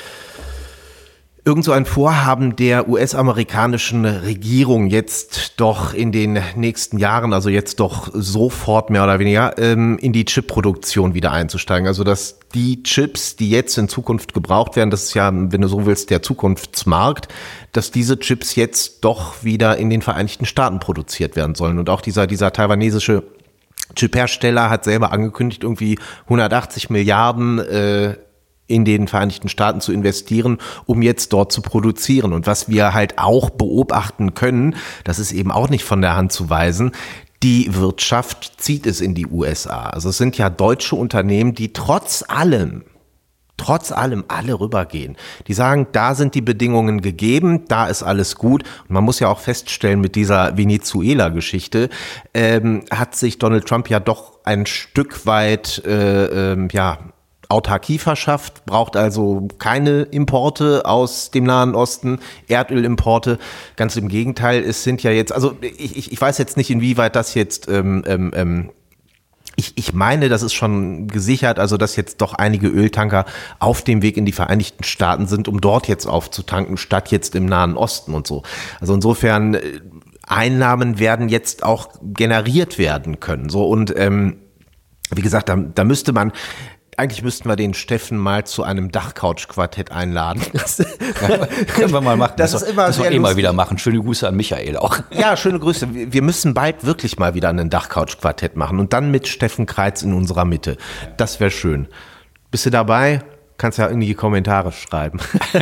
Irgend so ein Vorhaben der U S-amerikanischen Regierung, jetzt doch in den nächsten Jahren, also jetzt doch sofort mehr oder weniger, ähm, in die Chipproduktion wieder einzusteigen. Also dass die Chips, die jetzt in Zukunft gebraucht werden, das ist ja, wenn du so willst, der Zukunftsmarkt, dass diese Chips jetzt doch wieder in den Vereinigten Staaten produziert werden sollen. Und auch dieser, dieser taiwanesische Chip-Hersteller hat selber angekündigt, irgendwie hundertachtzig Milliarden äh, in den Vereinigten Staaten zu investieren, um jetzt dort zu produzieren. Und was wir halt auch beobachten können, das ist eben auch nicht von der Hand zu weisen, die Wirtschaft zieht es in die U S A. Also es sind ja deutsche Unternehmen, die trotz allem, trotz allem alle rübergehen. Die sagen, da sind die Bedingungen gegeben, da ist alles gut. Und man muss ja auch feststellen, mit dieser Venezuela-Geschichte ähm, hat sich Donald Trump ja doch ein Stück weit, äh, ähm, ja, Autarkie verschafft, braucht also keine Importe aus dem Nahen Osten, Erdölimporte. Ganz im Gegenteil, es sind ja jetzt, also ich, ich weiß jetzt nicht, inwieweit das jetzt, ähm, ähm, ich, ich meine, das ist schon gesichert, also dass jetzt doch einige Öltanker auf dem Weg in die Vereinigten Staaten sind, um dort jetzt aufzutanken, statt jetzt im Nahen Osten und so. Also insofern, Einnahmen werden jetzt auch generiert werden können. So und ähm, wie gesagt, da, da müsste man Eigentlich müssten wir den Steffen mal zu einem Dachcouch-Quartett einladen. Das, ja, können wir mal machen. Das, das ist immer das sehr eh mal wieder machen. Schöne Grüße an Michael auch. Ja, schöne Grüße. Wir müssen bald wirklich mal wieder einen Dachcouch-Quartett machen und dann mit Steffen Kreitz in unserer Mitte. Das wäre schön. Bist du dabei? Kannst ja irgendwie Kommentare schreiben.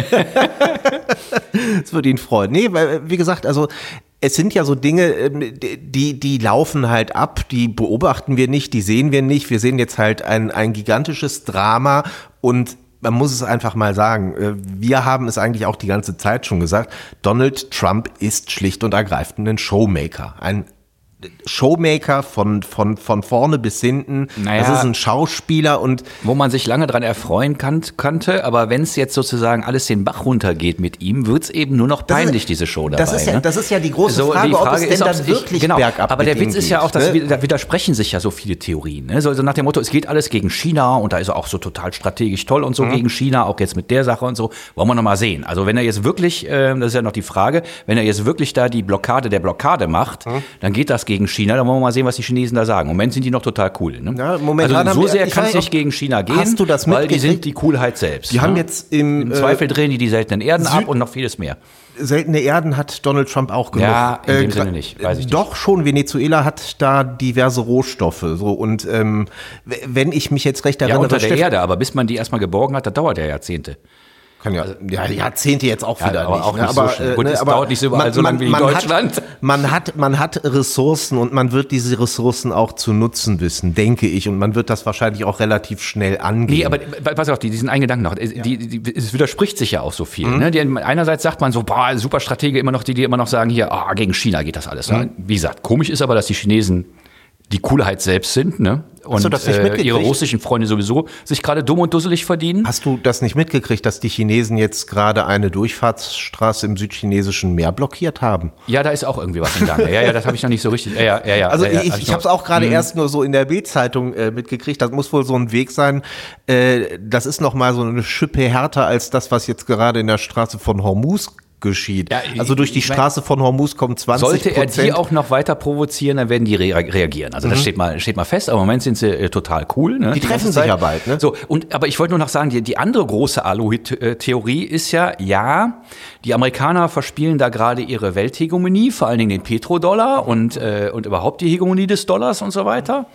Das würde ihn freuen. Nee, weil, wie gesagt, also es sind ja so Dinge, die, die laufen halt ab, die beobachten wir nicht, die sehen wir nicht. Wir sehen jetzt halt ein, ein gigantisches Drama und man muss es einfach mal sagen, wir haben es eigentlich auch die ganze Zeit schon gesagt, Donald Trump ist schlicht und ergreifend ein Showmaker, ein Showmaker von, von, von vorne bis hinten. Naja, das ist ein Schauspieler und wo man sich lange dran erfreuen kann, könnte, aber wenn es jetzt sozusagen alles den Bach runtergeht mit ihm, wird es eben nur noch peinlich, ist, diese Show dabei. Das ist, ja, ne? das ist ja die große so, Frage, die Frage, ob es denn ist, dann wirklich ich, genau, bergab aber der Witz ist ja auch, dass geht, ne? da widersprechen sich ja so viele Theorien. Ne? So, also nach dem Motto, es geht alles gegen China und da ist er auch so total strategisch toll und so mhm. gegen China, auch jetzt mit der Sache und so. Wollen wir noch mal sehen. Also wenn er jetzt wirklich, äh, das ist ja noch die Frage, wenn er jetzt wirklich da die Blockade der Blockade macht, mhm. dann geht das gegen China, dann wollen wir mal sehen, was die Chinesen da sagen. Im Moment sind die noch total cool. Ne? Ja, momentan also so sehr wir, kann es nicht gegen China gehen, hast du das weil die sind die Coolheit selbst. Die ne? haben jetzt im, Im Zweifel äh, drehen die die seltenen Erden Süd- ab und noch vieles mehr. Seltene Erden hat Donald Trump auch genug. Ja, in dem äh, Sinne nicht, weiß ich nicht. Doch schon, Venezuela hat da diverse Rohstoffe. So und ähm, wenn ich mich jetzt recht erinnere, Ja, unter der Steff- Erde, aber bis man die erstmal geborgen hat, das dauert ja Jahrzehnte. Kann ja, ja, Jahrzehnte jetzt auch Ja, wieder aber nicht. auch ne? nicht so aber, schnell. äh, Gut, ne, es aber dauert nicht so überall so lange wie in Deutschland. Hat, man hat, man hat Ressourcen und man wird diese Ressourcen auch zu nutzen wissen, denke ich. Und man wird das wahrscheinlich auch relativ schnell angehen. Nee, aber pass auf, diesen einen Gedanken noch. Die, die, die, es widerspricht sich ja auch so viel. Mhm. Ne? Die, einerseits sagt man so, boah, super Stratege, immer noch, die, die immer noch sagen, hier, ah, gegen China geht das alles. Mhm. Ne? Wie gesagt, komisch ist aber, dass die Chinesen die Coolheit selbst sind, ne? Und Hast du das nicht äh, ihre russischen Freunde sowieso sich gerade dumm und dusselig verdienen. Hast du das nicht mitgekriegt, dass die Chinesen jetzt gerade eine Durchfahrtsstraße im südchinesischen Meer blockiert haben? Ja, da ist auch irgendwie was im Gange. Ja, ja, das habe ich noch nicht so richtig. Ja, ja, ja, ja, also ja, ja, ich, hab ich habe es auch gerade erst nur so in der Bild-Zeitung äh, mitgekriegt. Das muss wohl so ein Weg sein. Äh, das ist noch mal so eine Schippe härter als das, was jetzt gerade in der Straße von Hormuz geschieht. Ja, also durch die ich mein, Straße von Hormuz kommen zwanzig Prozent. Sollte er die auch noch weiter provozieren, dann werden die rea- reagieren. Also das mhm. steht mal steht mal fest. Aber im Moment sind sie äh, total cool. Ne? Die, die treffen sich ja bald. Ne? So und aber ich wollte nur noch sagen, die, die andere große Aluhut-Theorie ist ja, ja, die Amerikaner verspielen da gerade ihre Welthegemonie, vor allen Dingen den Petrodollar und äh, und überhaupt die Hegemonie des Dollars und so weiter.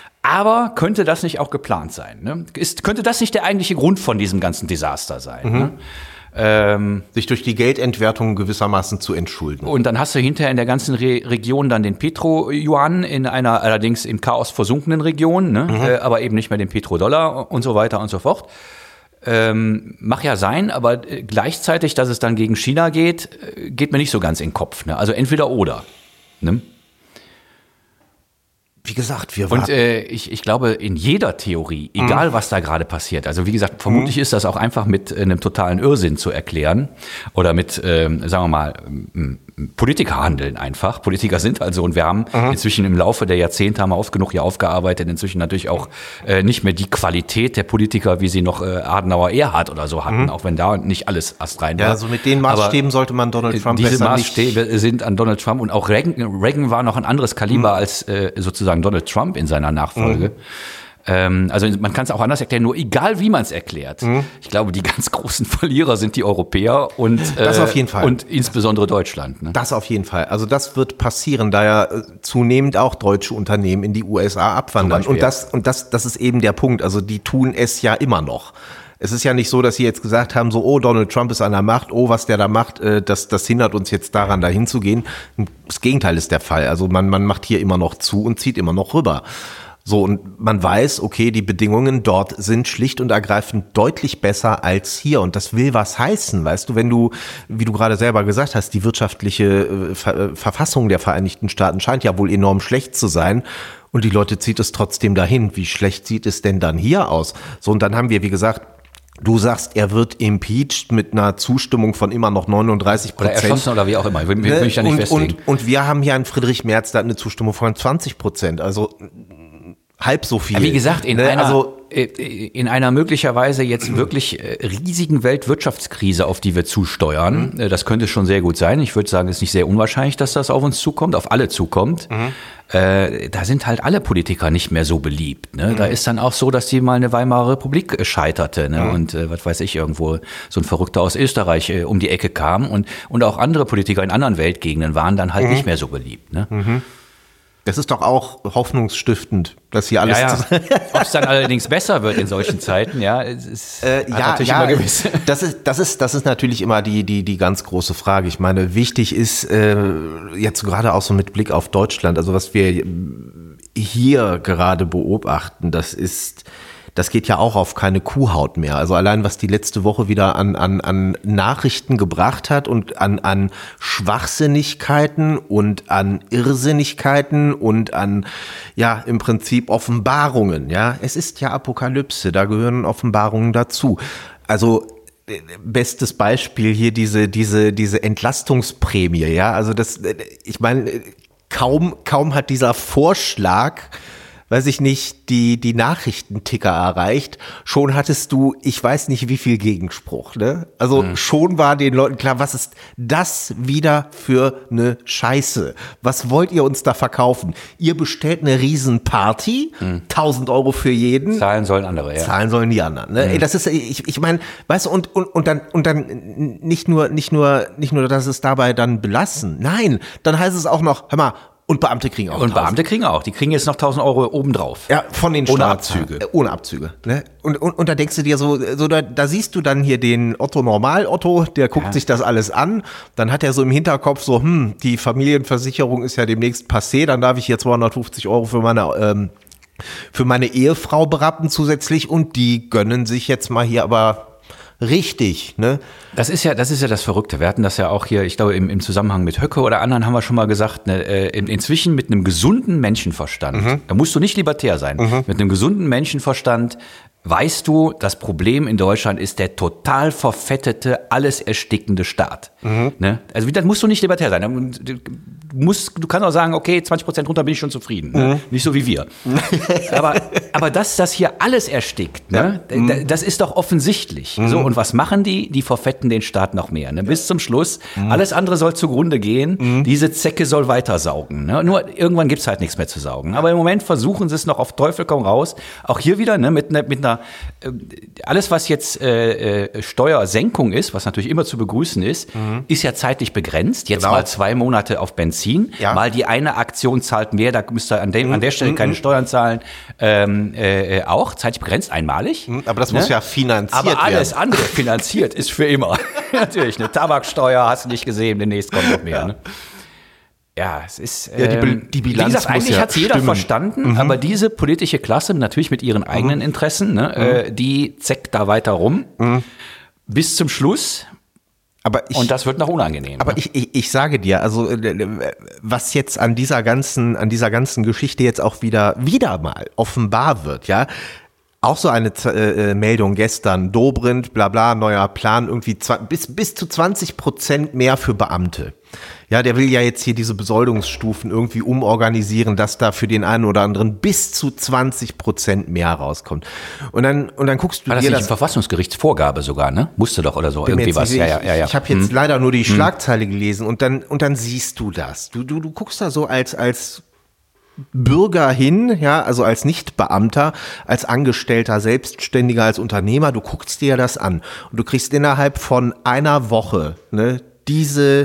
Aber könnte das nicht auch geplant sein? Ne? Ist, könnte das nicht der eigentliche Grund von diesem ganzen Desaster sein? Mhm. Ne? Ähm, sich durch die Geldentwertung gewissermaßen zu entschulden. Und dann hast du hinterher in der ganzen Re- Region dann den Petro-Yuan in einer allerdings im Chaos versunkenen Region, ne? mhm. äh, aber eben nicht mehr den Petrodollar und so weiter und so fort. Ähm, mag ja sein, aber äh, gleichzeitig, dass es dann gegen China geht, äh, geht mir nicht so ganz in den Kopf. Ne? Also entweder oder. Ne? wie gesagt, wir waren. Und äh, ich, ich glaube, in jeder Theorie, egal mhm. was da gerade passiert, also wie gesagt, vermutlich mhm. ist das auch einfach mit äh, einem totalen Irrsinn zu erklären oder mit, ähm, sagen wir mal, ähm, Politiker handeln einfach. Politiker sind also, und wir haben mhm. inzwischen im Laufe der Jahrzehnte haben wir oft genug hier aufgearbeitet, inzwischen natürlich auch äh, nicht mehr die Qualität der Politiker, wie sie noch äh, Adenauer, Erhard oder so hatten, mhm. auch wenn da nicht alles astrein war. Ja, also mit den Maßstäben Aber sollte man Donald Trump diese besser Maßstäbe nicht sind an Donald Trump, und auch Reagan, Reagan war noch ein anderes Kaliber mhm. als äh, sozusagen Donald Trump in seiner Nachfolge. Mhm. Ähm, also man kann es auch anders erklären, nur egal wie man es erklärt. Mhm. Ich glaube, die ganz großen Verlierer sind die Europäer und, äh, das auf jeden Fall. Und insbesondere Deutschland. Ne? Das auf jeden Fall. Also das wird passieren, da ja äh, zunehmend auch deutsche Unternehmen in die U S A abwandern. Und das, und das, das ist eben der Punkt. Also die tun es ja immer noch. Es ist ja nicht so, dass sie jetzt gesagt haben, so, oh, Donald Trump ist an der Macht, oh, was der da macht, äh, das, das hindert uns jetzt daran, dahin zu gehen. Das Gegenteil ist der Fall. Also man, man macht hier immer noch zu und zieht immer noch rüber. So, und man weiß, okay, die Bedingungen dort sind schlicht und ergreifend deutlich besser als hier. Und das will was heißen, weißt du, wenn du, wie du gerade selber gesagt hast, die wirtschaftliche Ver- Verfassung der Vereinigten Staaten scheint ja wohl enorm schlecht zu sein. Und die Leute zieht es trotzdem dahin. Wie schlecht sieht es denn dann hier aus? So, und dann haben wir, wie gesagt, du sagst, er wird impeached mit einer Zustimmung von immer noch neununddreißig Prozent. Oder erschossen oder wie auch immer. Ich will, will ich ja nicht und, festlegen. Und, und wir haben hier einen Friedrich Merz, der hat eine Zustimmung von zwanzig Prozent. Also halb so viel. Wie gesagt, in, ne? einer, also, in einer möglicherweise jetzt wirklich riesigen Weltwirtschaftskrise, auf die wir zusteuern, mhm. das könnte schon sehr gut sein. Ich würde sagen, es ist nicht sehr unwahrscheinlich, dass das auf uns zukommt, auf alle zukommt. Mhm. Äh, da sind halt alle Politiker nicht mehr so beliebt. Ne? Mhm. Da ist dann auch so, dass die mal eine Weimarer Republik scheiterte. Ne? Mhm. Und äh, was weiß ich, irgendwo so ein Verrückter aus Österreich äh, um die Ecke kam. Und, und auch andere Politiker in anderen Weltgegenden waren dann halt mhm. nicht mehr so beliebt. Ne? Mhm. Das ist doch auch hoffnungsstiftend, dass hier alles. Ja, ja. Ob es dann allerdings besser wird in solchen Zeiten, ja, es ist äh, ja, natürlich ja, immer gewiss. Das ist, das ist, das ist natürlich immer die, die, die ganz große Frage. Ich meine, wichtig ist äh, jetzt gerade auch so mit Blick auf Deutschland, also was wir hier gerade beobachten, das ist, das geht ja auch auf keine Kuhhaut mehr. Also allein, was die letzte Woche wieder an, an, an Nachrichten gebracht hat und an, an Schwachsinnigkeiten und an Irrsinnigkeiten und an, ja, im Prinzip Offenbarungen, ja. Es ist ja Apokalypse, da gehören Offenbarungen dazu. Also, bestes Beispiel hier diese, diese, diese Entlastungsprämie, ja. Also das, ich meine, kaum, kaum hat dieser Vorschlag, weiß ich nicht, die, die Nachrichtenticker erreicht, schon hattest du, ich weiß nicht wie viel Gegenspruch, ne? Also mhm. schon war den Leuten klar, was ist das wieder für eine Scheiße? Was wollt ihr uns da verkaufen? Ihr bestellt eine Riesenparty, mhm. tausend Euro für jeden. Zahlen sollen andere, ja. Zahlen sollen die anderen, ne? Mhm. Ey, das ist, ich, ich meine, weißt du, und, und, und dann, und dann nicht nur, nicht nur, nicht nur, dass es dabei dann belassen. Nein, dann heißt es auch noch, hör mal, und Beamte kriegen auch. Und Beamte kriegen auch. Die kriegen jetzt noch tausend Euro obendrauf. Ja, von den Ohne Staatszahlen. Abzüge. Äh, ohne Abzüge. Ne? Und, und, und da denkst du dir so, so da, da siehst du dann hier den Otto Normal Otto, der guckt ja. sich das alles an. Dann hat er so im Hinterkopf so, hm, die Familienversicherung ist ja demnächst passé, dann darf ich hier zweihundertfünfzig Euro für meine, ähm, für meine Ehefrau berappen zusätzlich und die gönnen sich jetzt mal hier aber richtig, ne? Das ist ja, das ist ja das Verrückte. Wir hatten das ja auch hier, ich glaube, im, im Zusammenhang mit Höcke oder anderen haben wir schon mal gesagt, ne, äh, in, inzwischen mit einem gesunden Menschenverstand, mhm. da musst du nicht libertär sein, mhm. mit einem gesunden Menschenverstand weißt du, das Problem in Deutschland ist der total verfettete, alles erstickende Staat. Mhm. Ne? Also das musst du nicht libertär sein. Du, musst, du kannst auch sagen, okay, zwanzig Prozent runter bin ich schon zufrieden. Mhm. Ne? Nicht so wie wir. aber, aber dass das hier alles erstickt, ne? Ja. Mhm. das ist doch offensichtlich. Mhm. So, und was machen die? Die verfetten den Staat noch mehr. Ne? Bis zum Schluss. Mhm. Alles andere soll zugrunde gehen. Mhm. Diese Zecke soll weitersaugen. Ne? Nur irgendwann gibt's halt nichts mehr zu saugen. Aber im Moment versuchen sie es noch auf Teufel komm raus. Auch hier wieder ne, mit, ne, mit einer alles, was jetzt äh, äh, Steuersenkung ist, was natürlich immer zu begrüßen ist, mhm. ist ja zeitlich begrenzt. Jetzt genau. mal zwei Monate auf Benzin, ja. mal die eine Aktion zahlt mehr, da müsst ihr an, dem, mhm. an der Stelle keine mhm. Steuern zahlen. Ähm, äh, auch zeitlich begrenzt, einmalig. Mhm. Aber das ne? muss ja finanziert werden. Aber alles werden. andere finanziert ist für immer. Natürlich, eine Tabaksteuer hast du nicht gesehen, demnächst kommt noch mehr. Ja. Ne? Ja, es ist, ja, die, ähm, die Bilanz wie gesagt, eigentlich ja hat es jeder stimmen. verstanden, mhm. aber diese politische Klasse, natürlich mit ihren eigenen Interessen, ne, mhm. äh, die zeckt da weiter rum, mhm. bis zum Schluss. Aber ich, Und das wird noch unangenehm. aber ne? ich, ich, ich sage dir, also was jetzt an dieser ganzen, an dieser ganzen Geschichte jetzt auch wieder, wieder mal offenbar wird, ja, auch so eine äh, Meldung gestern, Dobrindt, bla bla, neuer Plan, irgendwie bis, bis zu zwanzig Prozent mehr für Beamte. Ja, der will ja jetzt hier diese Besoldungsstufen irgendwie umorganisieren, dass da für den einen oder anderen bis zu zwanzig Prozent mehr rauskommt. Und dann, und dann guckst du War das dir nicht das... Verfassungsgerichtsvorgabe sogar, ne? Musste doch oder so, Bin mir irgendwie jetzt was. nicht Ja, ja, sicher. ja, ja. Ich habe jetzt Hm. leider nur die Schlagzeile gelesen und dann, und dann siehst du das. Du, du, du guckst da so als, als Bürger hin, ja, also als Nichtbeamter, als Angestellter, Selbstständiger, als Unternehmer, du guckst dir das an und du kriegst innerhalb von einer Woche, ne, diese,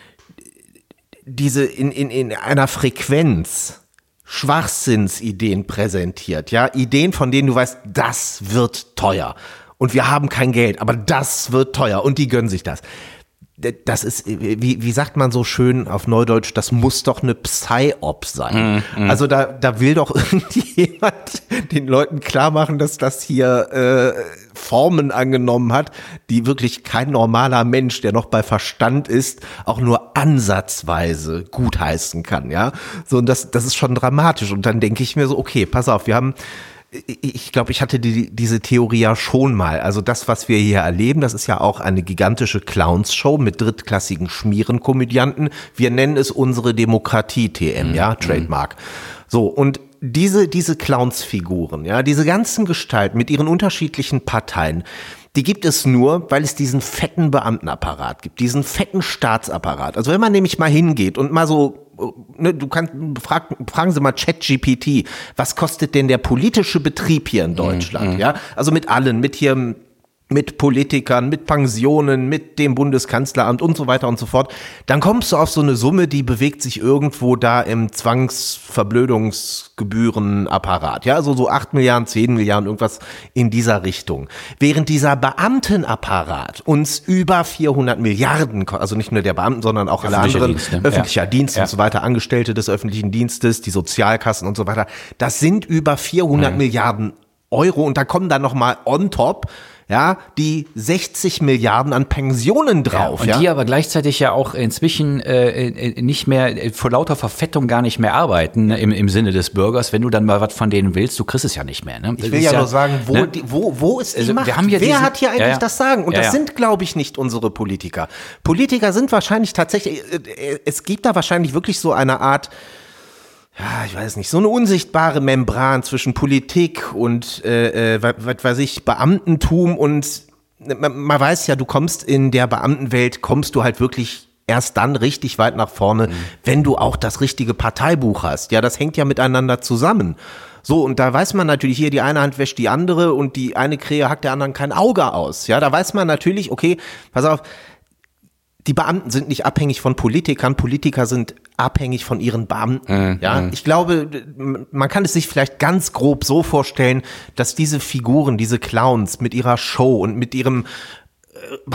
diese in, in, in einer Frequenz Schwachsinnsideen präsentiert, ja, Ideen, von denen du weißt, das wird teuer und wir haben kein Geld, aber das wird teuer und die gönnen sich das. Das ist, wie, wie sagt man so schön auf Neudeutsch, das muss doch eine Psy-Op sein. Mm, mm. Also da, da will doch irgendjemand den Leuten klar machen, dass das hier äh, Formen angenommen hat, die wirklich kein normaler Mensch, der noch bei Verstand ist, auch nur ansatzweise gutheißen kann, ja. So, und das, das ist schon dramatisch. Und dann denke ich mir so, okay, pass auf, wir haben Ich glaube, ich hatte die, diese Theorie ja schon mal. Also das, was wir hier erleben, das ist ja auch eine gigantische Clownsshow mit drittklassigen Schmierenkomödianten. Wir nennen es unsere Demokratie-T M, ja, Trademark. So, und diese, diese Clownsfiguren, ja, diese ganzen Gestalten mit ihren unterschiedlichen Parteien, die gibt es nur, weil es diesen fetten Beamtenapparat gibt, diesen fetten Staatsapparat. Also wenn man nämlich mal hingeht und mal so, ne, du kannst, frag, fragen Sie mal ChatGPT, was kostet denn der politische Betrieb hier in Deutschland, mhm. ja? Also mit allen, mit hier, mit Politikern, mit Pensionen, mit dem Bundeskanzleramt und so weiter und so fort, dann kommst du auf so eine Summe, die bewegt sich irgendwo da im Zwangsverblödungsgebührenapparat, ja, also so acht Milliarden, zehn Milliarden, irgendwas in dieser Richtung. Während dieser Beamtenapparat uns über vierhundert Milliarden, also nicht nur der Beamten, sondern auch alle anderen, Dienst, ne? öffentlicher ja. Dienst ja. und so weiter, Angestellte des öffentlichen Dienstes, die Sozialkassen und so weiter, das sind über vierhundert mhm. Milliarden Euro und da kommen dann nochmal on top, ja, die sechzig Milliarden an Pensionen drauf. Ja, und ja? die aber gleichzeitig ja auch inzwischen äh, nicht mehr, äh, vor lauter Verfettung gar nicht mehr arbeiten, ne, im, im Sinne des Bürgers. Wenn du dann mal was von denen willst, du kriegst es ja nicht mehr. Ne? Ich will ja, ja nur sagen, wo, ne? die, wo, wo ist die also, Macht? wir haben ja Wer diesen, hat hier eigentlich ja, ja. das Sagen? Und ja, das ja. sind, glaube ich, nicht unsere Politiker. Politiker sind wahrscheinlich tatsächlich, äh, es gibt da wahrscheinlich wirklich so eine Art, ja, ich weiß nicht, so eine unsichtbare Membran zwischen Politik und, äh, äh, was, was weiß ich, Beamtentum und man, man weiß ja, du kommst in der Beamtenwelt, kommst du halt wirklich erst dann richtig weit nach vorne, mhm. wenn du auch das richtige Parteibuch hast. Ja, das hängt ja miteinander zusammen. So, und da weiß man natürlich hier, die eine Hand wäscht die andere und die eine Krähe hackt der anderen kein Auge aus. Ja, da weiß man natürlich, okay, pass auf, die Beamten sind nicht abhängig von Politikern, Politiker sind abhängig von ihren Beamten. Mhm. Ja, ich glaube, man kann es sich vielleicht ganz grob so vorstellen, dass diese Figuren, diese Clowns mit ihrer Show und mit ihrem äh,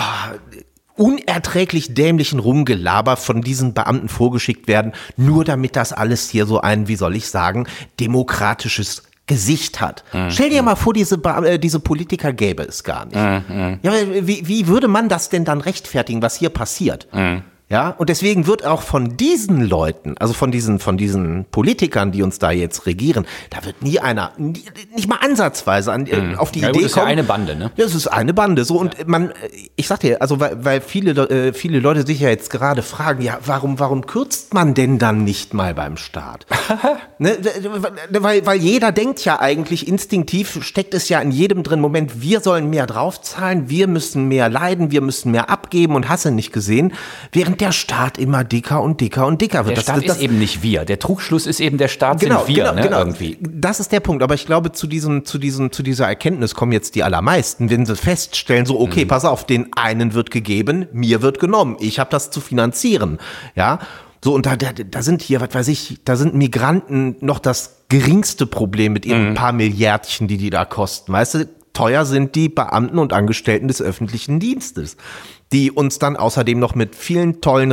unerträglich dämlichen Rumgelaber von diesen Beamten vorgeschickt werden, nur damit das alles hier so ein, wie soll ich sagen, demokratisches Gesicht hat. Mhm. Stell dir mal vor, diese, äh, diese Politiker gäbe es gar nicht. Mhm. Ja, wie, wie würde man das denn dann rechtfertigen, was hier passiert? Mhm. Ja, und deswegen wird auch von diesen Leuten, also von diesen, von diesen Politikern, die uns da jetzt regieren, da wird nie einer, nie, nicht mal ansatzweise an, mhm. auf die ja, Idee gut, das kommen. Das ist ja eine Bande, ne? Das ist eine Bande, so, und ja. man, ich sag dir, also, weil, weil viele, äh, viele Leute sich ja jetzt gerade fragen, ja, warum, warum kürzt man denn dann nicht mal beim Staat? ne, weil, weil jeder denkt ja eigentlich, instinktiv steckt es ja in jedem drin, Moment, wir sollen mehr draufzahlen, wir müssen mehr leiden, wir müssen mehr abgeben und hast du nicht gesehen, während der Staat immer dicker und dicker und dicker wird. Der Staat das, das, ist eben nicht wir. Der Trugschluss ist eben, der Staat genau, sind wir, genau, ne, genau. irgendwie. Das ist der Punkt. Aber ich glaube, zu diesem, zu diesem, zu dieser Erkenntnis kommen jetzt die allermeisten, wenn sie feststellen, so, okay, mhm. pass auf, den einen wird gegeben, mir wird genommen. Ich habe das zu finanzieren. Ja. So, und da, da, da sind hier, was weiß ich, da sind Migranten noch das geringste Problem mit ihren mhm. paar Milliardchen, die die da kosten. Weißt du, teuer sind die Beamten und Angestellten des öffentlichen Dienstes, die uns dann außerdem noch mit vielen tollen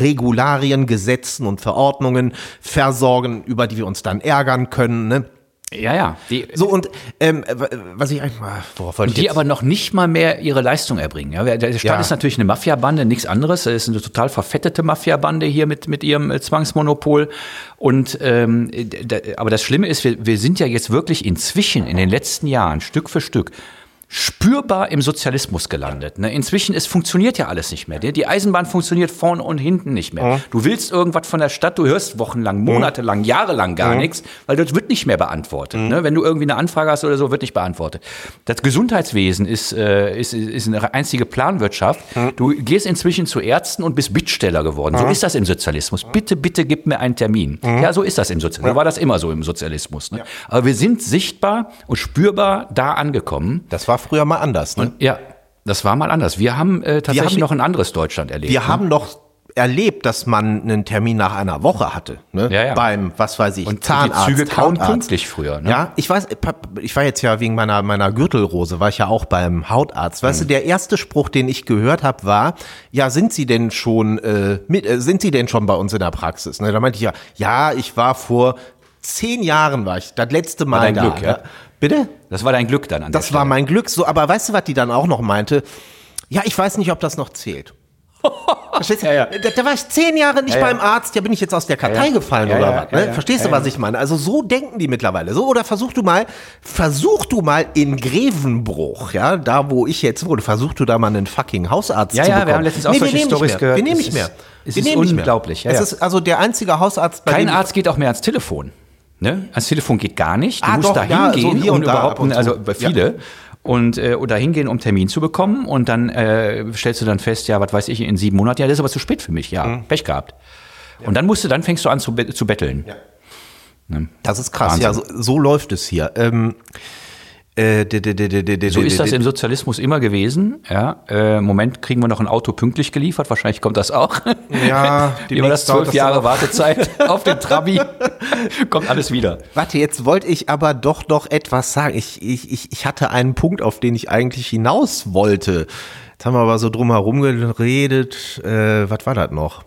Regularien, Gesetzen und Verordnungen versorgen, über die wir uns dann ärgern können, ne? Ja, ja. Die, So, und ähm, was ich eigentlich mal, worauf wollte ich die jetzt? aber noch nicht mal mehr ihre Leistung erbringen. Ja, der Staat Ja. ist natürlich eine Mafiabande, nichts anderes. Es ist eine total verfettete Mafiabande hier mit, mit ihrem äh, Zwangsmonopol. Und ähm, da, aber das Schlimme ist, wir, wir sind ja jetzt wirklich inzwischen in den letzten Jahren Stück für Stück spürbar im Sozialismus gelandet. Ne? Inzwischen, es funktioniert ja alles nicht mehr. Die die Eisenbahn funktioniert vorne und hinten nicht mehr. Mhm. Du willst irgendwas von der Stadt, du hörst wochenlang, monatelang, jahrelang gar Mhm. nichts, weil das wird nicht mehr beantwortet. Ne? Wenn du irgendwie eine Anfrage hast oder so, wird nicht beantwortet. Das Gesundheitswesen ist, äh, ist, ist eine einzige Planwirtschaft. Mhm. Du gehst inzwischen zu Ärzten und bist Bittsteller geworden. So ist das im Sozialismus. Bitte, bitte gib mir einen Termin. Ja, so ist das im Sozialismus. So war das immer so im Sozialismus. Ne? Aber wir sind sichtbar und spürbar da angekommen. Das war früher mal anders, ne? Ja, das war mal anders. Wir haben äh, tatsächlich haben- noch ein anderes Deutschland erlebt. Wir ne? haben doch erlebt, dass man einen Termin nach einer Woche hatte, ne? Ja, ja. Beim, was weiß ich, Und die Zahnarzt, Züge kamen Hautarzt. pünktlich früher, ne? Ja, ich weiß, ich war jetzt ja wegen meiner meiner Gürtelrose, war ich ja auch beim Hautarzt. Weißt Mhm. du, der erste Spruch, den ich gehört habe, war: Ja, sind Sie denn schon äh, mit, äh, sind Sie denn schon bei uns in der Praxis? Ne, da meinte ich ja, ja, ich war vor zehn Jahren war ich das letzte Mal dein da. Glück, ja? ne? Bitte? Das war dein Glück dann an der Das Stelle. war mein Glück. So, aber weißt du, was die dann auch noch meinte? Ja, ich weiß nicht, ob das noch zählt. Verstehst du? Ja, ja. Da, da war ich zehn Jahre nicht Ja, ja. beim Arzt, ja, bin ich jetzt aus der Kartei Ja, ja. gefallen Ja, oder ja, was? Ne? ja, ja. Verstehst du, Ja, was ich meine? Also so denken die mittlerweile. So, oder versuch du mal, versuch du mal in Grevenbruch, ja, da wo ich jetzt wohne, versuch du da mal einen fucking Hausarzt Ja, zu ja, wir bekommen. haben letztens auch wir solche nehmen nicht Storys mehr. gehört. Wir nehmen Es nicht mehr. ist- es wir ist nehmen nicht mehr. unglaublich, ja, es ja. ist also der einzige Hausarzt, bei Kein dem Arzt geht auch mehr ans Telefon. Ne? Ans Telefon geht gar nicht. Du Ah, musst doch, da ja, so hingehen, hier um und da überhaupt, ab und zu. also bei viele, und äh, oder hingehen, um Termin zu bekommen. Und dann äh, stellst du dann fest, ja, was weiß ich, in sieben Monaten, ja, das ist aber zu spät für mich, ja, Mhm. Pech gehabt. Und dann musst du, dann fängst du an zu, be- zu betteln. Ne? Das ist krass. Wahnsinn. Ja, so, so läuft es hier. Ähm, äh, d- d- d- d- d- d- So d- ist das d- im Sozialismus immer gewesen. Ja, äh, im Moment kriegen wir noch ein Auto pünktlich geliefert. Wahrscheinlich kommt das auch. Ja, Wie war das? demnächst dauert Zwölf das Jahre aber. Wartezeit auf den Trabi. Kommt alles wieder. Warte, jetzt wollte ich aber doch noch etwas sagen. Ich, ich, ich, ich hatte einen Punkt, auf den ich eigentlich hinaus wollte. Jetzt haben wir aber so drum herum geredet. Äh, was war das noch?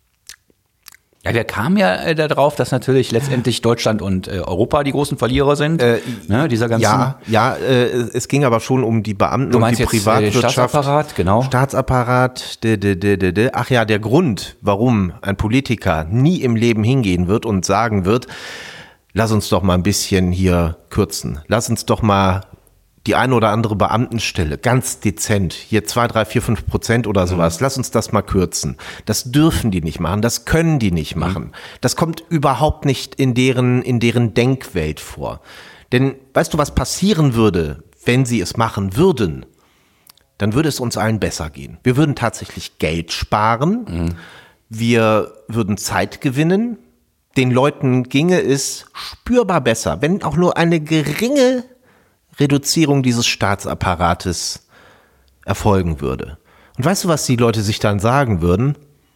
Ja, wir kamen ja äh, darauf, dass natürlich letztendlich Deutschland und äh, Europa die großen Verlierer sind. Äh, ne, dieser ganzen. Ja, ja, äh, es ging aber schon um die Beamten Du und meinst die jetzt, äh, den Privatwirtschaft. Staatsapparat, genau. Staatsapparat, de, de, de, de, de. Ach ja, der Grund, warum ein Politiker nie im Leben hingehen wird und sagen wird, lass uns doch mal ein bisschen hier kürzen. Lass uns doch mal die eine oder andere Beamtenstelle ganz dezent, hier zwei, drei, vier, fünf Prozent oder sowas, lass uns das mal kürzen. Das dürfen die nicht machen, das können die nicht machen. Das kommt überhaupt nicht in deren, in deren Denkwelt vor. Denn weißt du, was passieren würde, wenn sie es machen würden? Dann würde es uns allen besser gehen. Wir würden tatsächlich Geld sparen, wir würden Zeit gewinnen, den Leuten ginge es spürbar besser, wenn auch nur eine geringe Reduzierung dieses Staatsapparates erfolgen würde. Und weißt du, was die Leute sich dann sagen würden?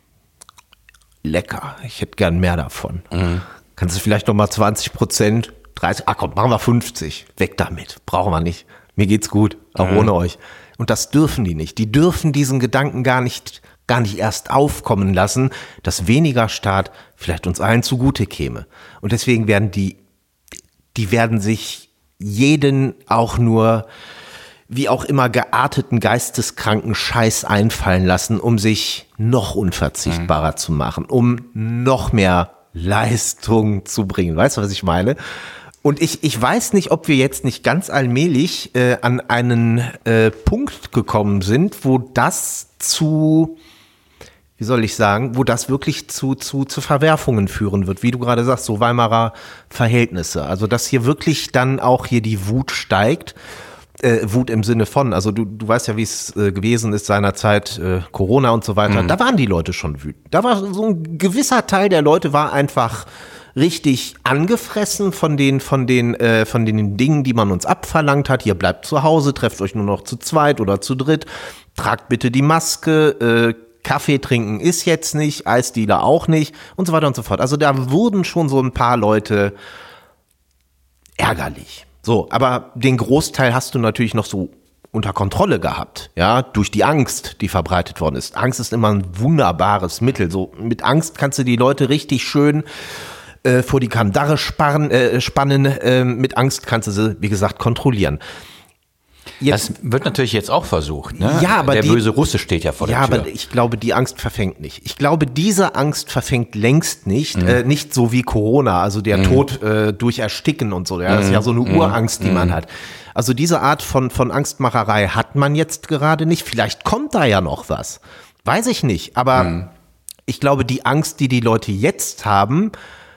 Lecker, ich hätte gern mehr davon. Mhm. Kannst du vielleicht noch mal zwanzig Prozent, dreißig, ach komm, machen wir fünfzig, weg damit, brauchen wir nicht. Mir geht's gut, auch mhm. ohne euch. Und das dürfen die nicht. Die dürfen diesen Gedanken gar nicht, gar nicht erst aufkommen lassen, dass weniger Staat vielleicht uns allen zugute käme. Und deswegen werden die, die werden sich jeden auch nur wie auch immer gearteten geisteskranken Scheiß einfallen lassen, um sich noch unverzichtbarer mhm. zu machen, um noch mehr Leistung zu bringen. Weißt du, was ich meine? Und ich, ich weiß nicht, ob wir jetzt nicht ganz allmählich äh, an einen äh, Punkt gekommen sind, wo das zu, wie soll ich sagen, wo das wirklich zu, zu, zu Verwerfungen führen wird, wie du gerade sagst, so Weimarer Verhältnisse. Also, dass hier wirklich dann auch hier die Wut steigt, äh, Wut im Sinne von, also du, du weißt ja, wie es äh, gewesen ist seinerzeit, äh, Corona und so weiter, mhm. da waren die Leute schon wütend. Da war so ein gewisser Teil der Leute war einfach richtig angefressen von den, von den, äh, von den Dingen, die man uns abverlangt hat. Ihr bleibt zu Hause, trefft euch nur noch zu zweit oder zu dritt, tragt bitte die Maske, äh, Kaffee trinken ist jetzt nicht, Eisdealer auch nicht und so weiter und so fort. Also da wurden schon so ein paar Leute ärgerlich. So, aber den Großteil hast du natürlich noch so unter Kontrolle gehabt, ja, durch die Angst, die verbreitet worden ist. Angst ist immer ein wunderbares Mittel. So mit Angst kannst du die Leute richtig schön äh, vor die Kandare sparren, äh, spannen. Äh, mit Angst kannst du sie, wie gesagt, kontrollieren. Jetzt, das wird natürlich jetzt auch versucht, ne? Ja, aber der die, böse Russe steht ja vor der ja, Tür. Ja, aber ich glaube, die Angst verfängt nicht. Ich glaube, diese Angst verfängt längst nicht. Mhm. Äh, nicht so wie Corona, also der mhm. Tod äh, durch Ersticken und so. Ja, das ist ja so eine mhm. Urangst, die mhm. man hat. Also diese Art von, von Angstmacherei hat man jetzt gerade nicht. Vielleicht kommt da ja noch was. Weiß ich nicht. Aber mhm. ich glaube, die Angst, die die Leute jetzt haben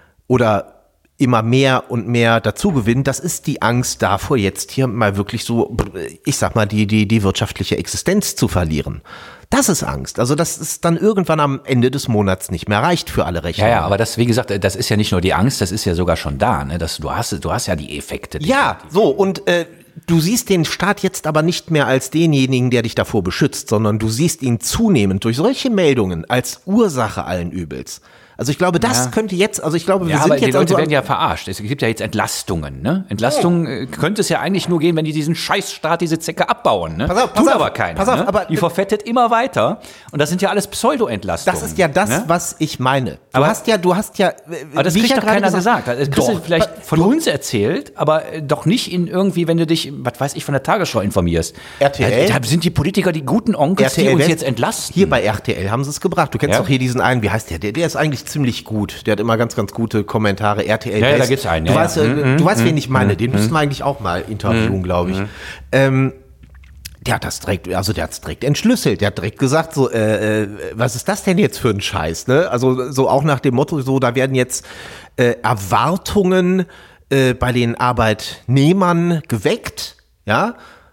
oder immer mehr und mehr dazu gewinnen, das ist die Angst davor, jetzt hier mal wirklich so, ich sag mal, die, die, die wirtschaftliche Existenz zu verlieren. Das ist Angst. Also, dass es dann irgendwann am Ende des Monats nicht mehr reicht für alle Rechnungen. Ja, ja, aber das, wie gesagt, das ist ja nicht nur die Angst, das ist ja sogar schon da, ne? Das, du hast, du hast ja die Effekte. Die ja, so, und, äh, du siehst den Staat jetzt aber nicht mehr als denjenigen, der dich davor beschützt, sondern du siehst ihn zunehmend durch solche Meldungen als Ursache allen Übels. Also ich glaube, das ja. könnte jetzt, also ich glaube, wir ja, sind aber jetzt die Leute so werden ja verarscht. Es gibt ja jetzt Entlastungen, ne? Entlastungen ja. könnte es ja eigentlich nur gehen, wenn die diesen Scheißstaat, diese Zecke abbauen, ne? Pass auf, pass Tut auf, aber keiner, pass auf, ne? aber die verfettet immer weiter und das sind ja alles Pseudo-Entlastungen. Das ist ja das, ne? was ich meine. Du aber, hast ja, du hast ja, aber das kriegt doch keiner gesagt. gesagt. Das kriegst du vielleicht von uns erzählt, aber doch nicht in irgendwie, wenn du dich, was weiß ich, von der Tagesschau informierst. R T L? Da sind die Politiker die guten Onkels, R T L die uns West, jetzt entlasten. Hier bei R T L haben sie es gebracht. Du kennst ja. doch hier diesen einen, wie heißt der? Der, der ist eigentlich ziemlich gut. Der hat immer ganz, ganz gute Kommentare. R T L ja, West. Ja, da gibt's einen. Du ja, weißt, ja. äh, du weißt, wen ich meine. Mhm. Den müssen wir eigentlich auch mal interviewen, glaube ich. Mhm. Ähm, der hat das direkt, also der hat es direkt entschlüsselt. Der hat direkt gesagt, so, äh, äh, was ist das denn jetzt für ein Scheiß, ne? Also so auch nach dem Motto, so, da werden jetzt äh, Erwartungen äh, bei den Arbeitnehmern geweckt, ja,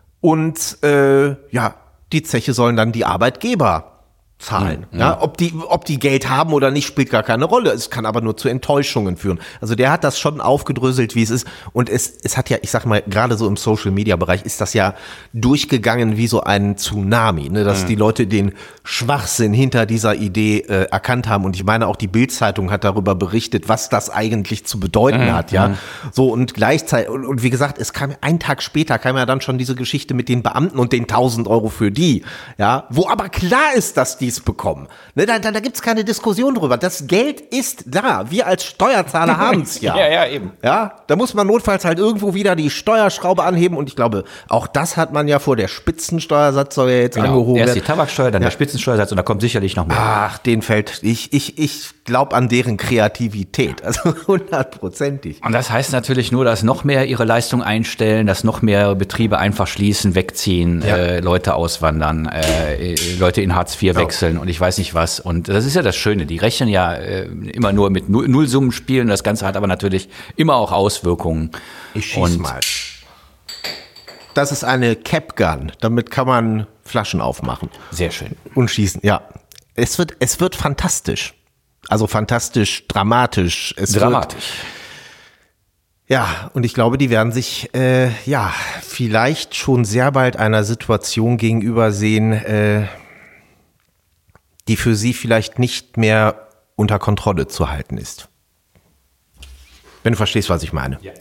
und äh, ja, die Zeche sollen dann die Arbeitgeber zahlen. Mhm. Ja, ob die, ob die Geld haben oder nicht, spielt gar keine Rolle. Es kann aber nur zu Enttäuschungen führen. Also der hat das schon aufgedröselt, wie es ist. Und es, es hat ja, ich sag mal, gerade so im Social-Media-Bereich ist das ja durchgegangen wie so ein Tsunami, ne? Dass mhm. die Leute den Schwachsinn hinter dieser Idee äh, erkannt haben. Und ich meine, auch die Bild-Zeitung hat darüber berichtet, was das eigentlich zu bedeuten mhm. hat, ja. So, und gleichzeitig, und, und wie gesagt, es kam, einen Tag später kam ja dann schon diese Geschichte mit den Beamten und den tausend Euro für die, ja. Wo aber klar ist, dass die bekommen. Ne, da da, da gibt es keine Diskussion drüber. Das Geld ist da. Wir als Steuerzahler haben es ja. Ja, ja, eben. Ja, da muss man notfalls halt irgendwo wieder die Steuerschraube anheben und ich glaube, auch das hat man ja vor. Der Spitzensteuersatz soll ja jetzt genau. angehoben werden. Erst die Tabaksteuer, dann ja. der Spitzensteuersatz und da kommt sicherlich noch mehr. Ach, den fällt, ich, ich, ich glaube an deren Kreativität. Also hundertprozentig. Und das heißt natürlich nur, dass noch mehr ihre Leistung einstellen, dass noch mehr Betriebe einfach schließen, wegziehen, ja. äh, Leute auswandern, äh, Leute in Hartz vier wechseln. Und ich weiß nicht was. Und das ist ja das Schöne. Die rechnen ja äh, immer nur mit Null- Nullsummenspielen. Das Ganze hat aber natürlich immer auch Auswirkungen. Ich schieß mal. Das ist eine Capgun. Damit kann man Flaschen aufmachen. Sehr schön. Und schießen, ja. Es wird, es wird fantastisch. Also fantastisch, dramatisch. Es dramatisch. Wird, ja, und ich glaube, die werden sich, äh, ja, vielleicht schon sehr bald einer Situation gegenüber sehen, äh, die für sie vielleicht nicht mehr unter Kontrolle zu halten ist. Wenn du verstehst, was ich meine. Ja.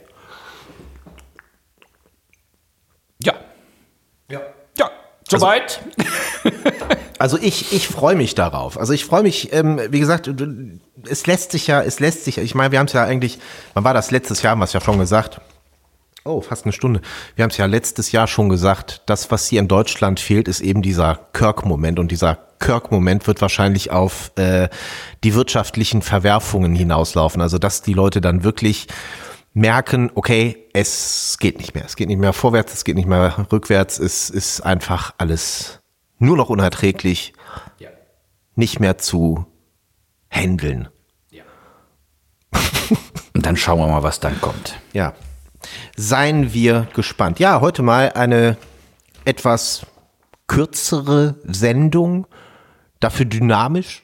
Ja. Ja. Ja. Soweit. Also, also ich, ich freue mich darauf. Also ich freue mich, ähm, wie gesagt, es lässt sich ja, es lässt sich, ich meine, wir haben es ja eigentlich, wann war das letztes Jahr, haben wir es ja schon gesagt. Oh, fast eine Stunde. Wir haben es ja letztes Jahr schon gesagt, das, was hier in Deutschland fehlt, ist eben dieser Kirk-Moment. Und dieser Kirk-Moment wird wahrscheinlich auf äh, die wirtschaftlichen Verwerfungen hinauslaufen. Also, dass die Leute dann wirklich merken, okay, es geht nicht mehr. Es geht nicht mehr vorwärts, es geht nicht mehr rückwärts. Es ist einfach alles nur noch unerträglich, ja. nicht mehr zu handeln. Ja. Und dann schauen wir mal, was dann kommt. Ja. Seien wir gespannt. Ja, heute mal eine etwas kürzere Sendung, dafür dynamisch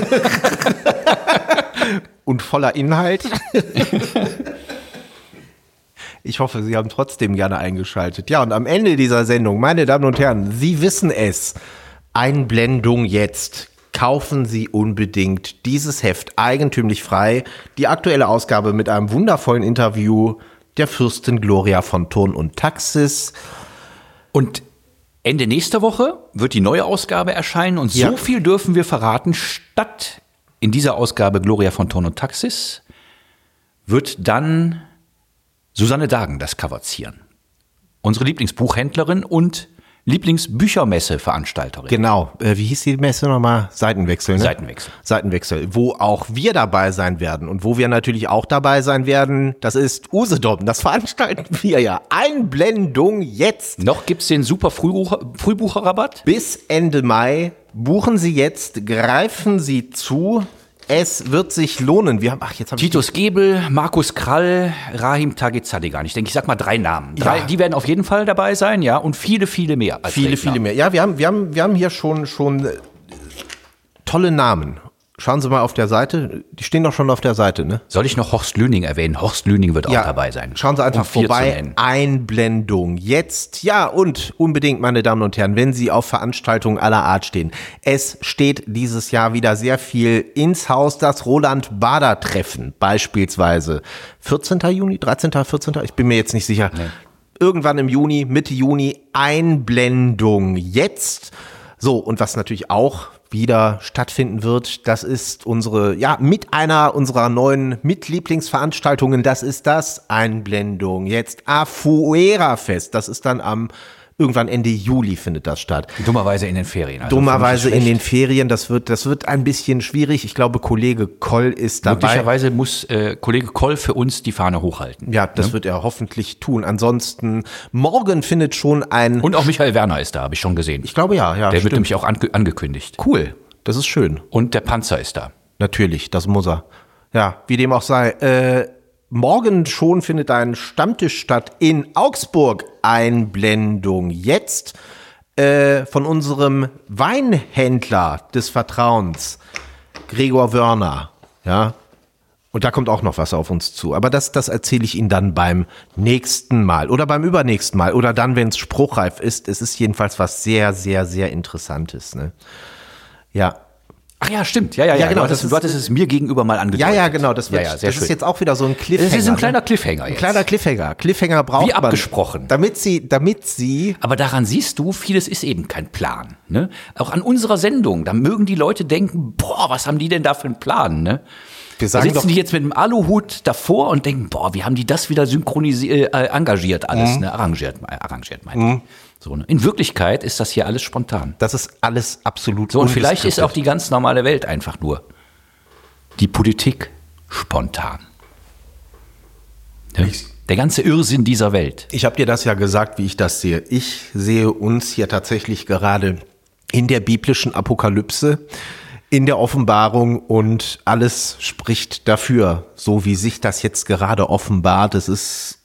und voller Inhalt. Ich hoffe, Sie haben trotzdem gerne eingeschaltet. Ja, und am Ende dieser Sendung, meine Damen und Herren, Sie wissen es, Einblendung jetzt. Kaufen Sie unbedingt dieses Heft eigentümlich frei. Die aktuelle Ausgabe mit einem wundervollen Interview der Fürstin Gloria von Thurn und Taxis. Und Ende nächster Woche wird die neue Ausgabe erscheinen und ja. so viel dürfen wir verraten, statt in dieser Ausgabe Gloria von Thurn und Taxis wird dann Susanne Dagen das Cover zieren. Unsere Lieblingsbuchhändlerin und Lieblingsbüchermesse-Veranstalterin. Genau. Äh, wie hieß die Messe nochmal? Seitenwechsel, ne? Seitenwechsel. Seitenwechsel. Wo auch wir dabei sein werden. Und wo wir natürlich auch dabei sein werden, das ist Usedom. Das veranstalten wir ja. Einblendung jetzt. Noch gibt's den super Frühbucher, Frühbucherrabatt. Bis Ende Mai. Buchen Sie jetzt, greifen Sie zu. Es wird sich lohnen. Wir haben, ach, jetzt hab Titus Gebel, Markus Krall, Rahim Tagizadigan. Ich denke, ich sag mal drei Namen. Drei, Ja. Die werden auf jeden Fall dabei sein, ja. Und viele, viele mehr. Als Viele, Redner. viele mehr. Ja, wir haben, wir haben, wir haben hier schon, schon äh, tolle Namen. Schauen Sie mal auf der Seite. Die stehen doch schon auf der Seite, ne? Soll ich noch Horst Lüning erwähnen? Horst Lüning wird auch dabei sein. Schauen Sie einfach Um vier zu vorbei. nennen. Einblendung. Jetzt. Ja, und unbedingt, meine Damen und Herren, wenn Sie auf Veranstaltungen aller Art stehen. Es steht dieses Jahr wieder sehr viel ins Haus. Das Roland-Bader-Treffen beispielsweise. vierzehnten Juni, dreizehnten, vierzehnten Ich bin mir jetzt nicht sicher. Nee. Irgendwann im Juni, Mitte Juni. Einblendung. Jetzt. So, und was natürlich auch wieder stattfinden wird, das ist unsere, ja, mit einer unserer neuen Mitlieblingsveranstaltungen, das ist das Einblendung. Jetzt Afuera Fest, das ist dann am, irgendwann Ende Juli findet das statt. Dummerweise in den Ferien. Also Dummerweise für mich in schlecht. den Ferien, das wird, das wird ein bisschen schwierig. Ich glaube, Kollege Koll ist dabei. Möglicherweise muss äh, Kollege Koll für uns die Fahne hochhalten. Ja, das wird er hoffentlich tun. Ansonsten, morgen findet schon ein, Und auch Michael Werner ist da, habe ich schon gesehen. ich glaube ja, ja, Der wird stimmt. nämlich auch ange angekündigt. Cool, das ist schön. Und der Panzer ist da. Natürlich, das muss er. Ja, wie dem auch sei. Äh, morgen schon findet ein Stammtisch statt in Augsburg. Einblendung jetzt äh, von unserem Weinhändler des Vertrauens, Gregor Wörner. Ja, und da kommt auch noch was auf uns zu. Aber das, das erzähle ich Ihnen dann beim nächsten Mal oder beim übernächsten Mal oder dann, wenn es spruchreif ist. Es ist jedenfalls was sehr, sehr, sehr Interessantes. Ne? Ja. Ach ja, stimmt. Ja, ja, ja. Ja, genau, Du hattest, das du ist- hattest es mir gegenüber mal angedeutet. Ja, ja, genau, das, wird, ja, ja, sehr das schön. ist jetzt auch wieder so ein Cliffhanger. Das ist ein ne? kleiner Cliffhanger Ein jetzt. kleiner Cliffhanger. Cliffhanger braucht Wie man. abgesprochen. Damit sie, damit sie, Aber daran siehst du, vieles ist eben kein Plan. Ne? Auch an unserer Sendung, da mögen die Leute denken, boah, was haben die denn da für einen Plan? Ne? wir Da sagen sitzen doch, die jetzt mit dem Aluhut davor und denken, boah, wie haben die das wieder synchronisiert, äh, engagiert alles, Mhm. ne? Arrangiert, äh, arrangiert meine ich. So, ne? In Wirklichkeit ist das hier alles spontan. das ist alles absolut So, und vielleicht ist auch ungeskriptet. die ganz normale Welt einfach nur die Politik spontan. Ja? Der ganze Irrsinn dieser Welt. Ich habe dir das ja gesagt, wie ich das sehe. Ich sehe uns hier tatsächlich gerade in der biblischen Apokalypse, in der Offenbarung und alles spricht dafür, so wie sich das jetzt gerade offenbart. Es ist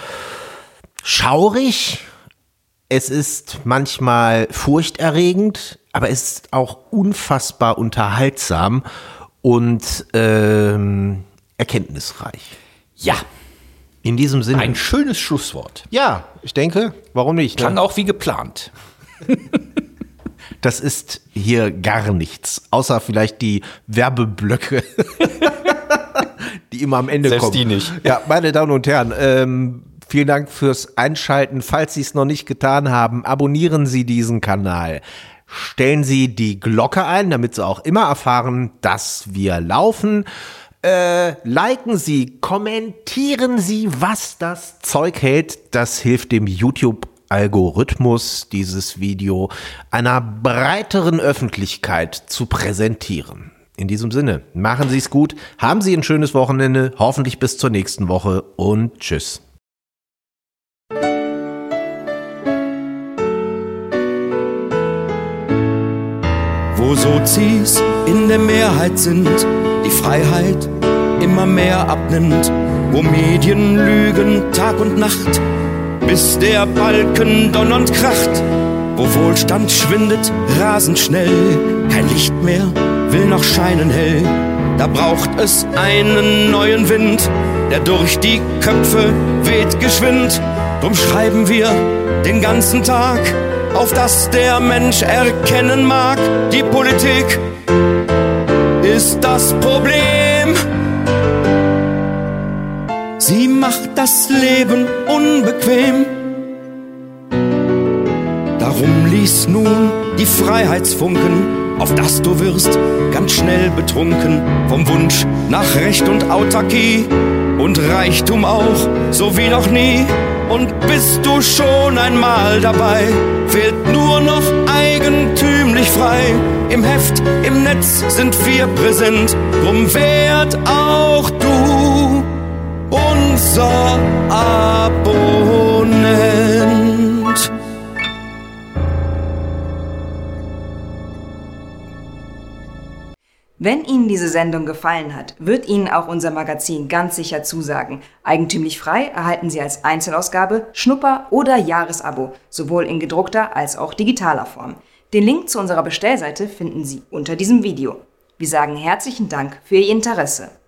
schaurig, es ist manchmal furchterregend, aber es ist auch unfassbar unterhaltsam und ähm, erkenntnisreich. Ja, In diesem Sinne. ein schönes Schlusswort. Ja, ich denke, warum nicht? Klang Ne? auch wie geplant. Das ist hier gar nichts, außer vielleicht die Werbeblöcke, die immer am Ende Selbst kommen. die nicht. Ja, meine Damen und Herren, ähm, vielen Dank fürs Einschalten. Falls Sie es noch nicht getan haben, abonnieren Sie diesen Kanal. Stellen Sie die Glocke ein, damit Sie auch immer erfahren, dass wir laufen. Äh, liken Sie, kommentieren Sie, was das Zeug hält. Das hilft dem YouTube-Algorithmus, dieses Video einer breiteren Öffentlichkeit zu präsentieren. In diesem Sinne, machen Sie es gut, haben Sie ein schönes Wochenende, hoffentlich bis zur nächsten Woche und tschüss. Wo Sozis in der Mehrheit sind, die Freiheit immer mehr abnimmt, wo Medien lügen Tag und Nacht, bis der Balken donnernd kracht, wo Wohlstand schwindet rasend schnell, kein Licht mehr will noch scheinen hell, da braucht es einen neuen Wind, der durch die Köpfe weht geschwind, drum schreiben wir den ganzen Tag, auf dass der Mensch erkennen mag, die Politik ist das Problem. Sie macht das Leben unbequem. Darum lies nun die Freiheitsfunken, auf dass du wirst ganz schnell betrunken vom Wunsch nach Recht und Autarkie und Reichtum auch, so wie noch nie. Und bist du schon einmal dabei, fehlt nur noch eigentümlich frei. Im Heft, im Netz sind wir präsent, drum werd auch du unser Abonnent. Wenn Ihnen diese Sendung gefallen hat, wird Ihnen auch unser Magazin ganz sicher zusagen. Eigentümlich frei erhalten Sie als Einzelausgabe, Schnupper- oder Jahresabo, sowohl in gedruckter als auch digitaler Form. Den Link zu unserer Bestellseite finden Sie unter diesem Video. Wir sagen herzlichen Dank für Ihr Interesse.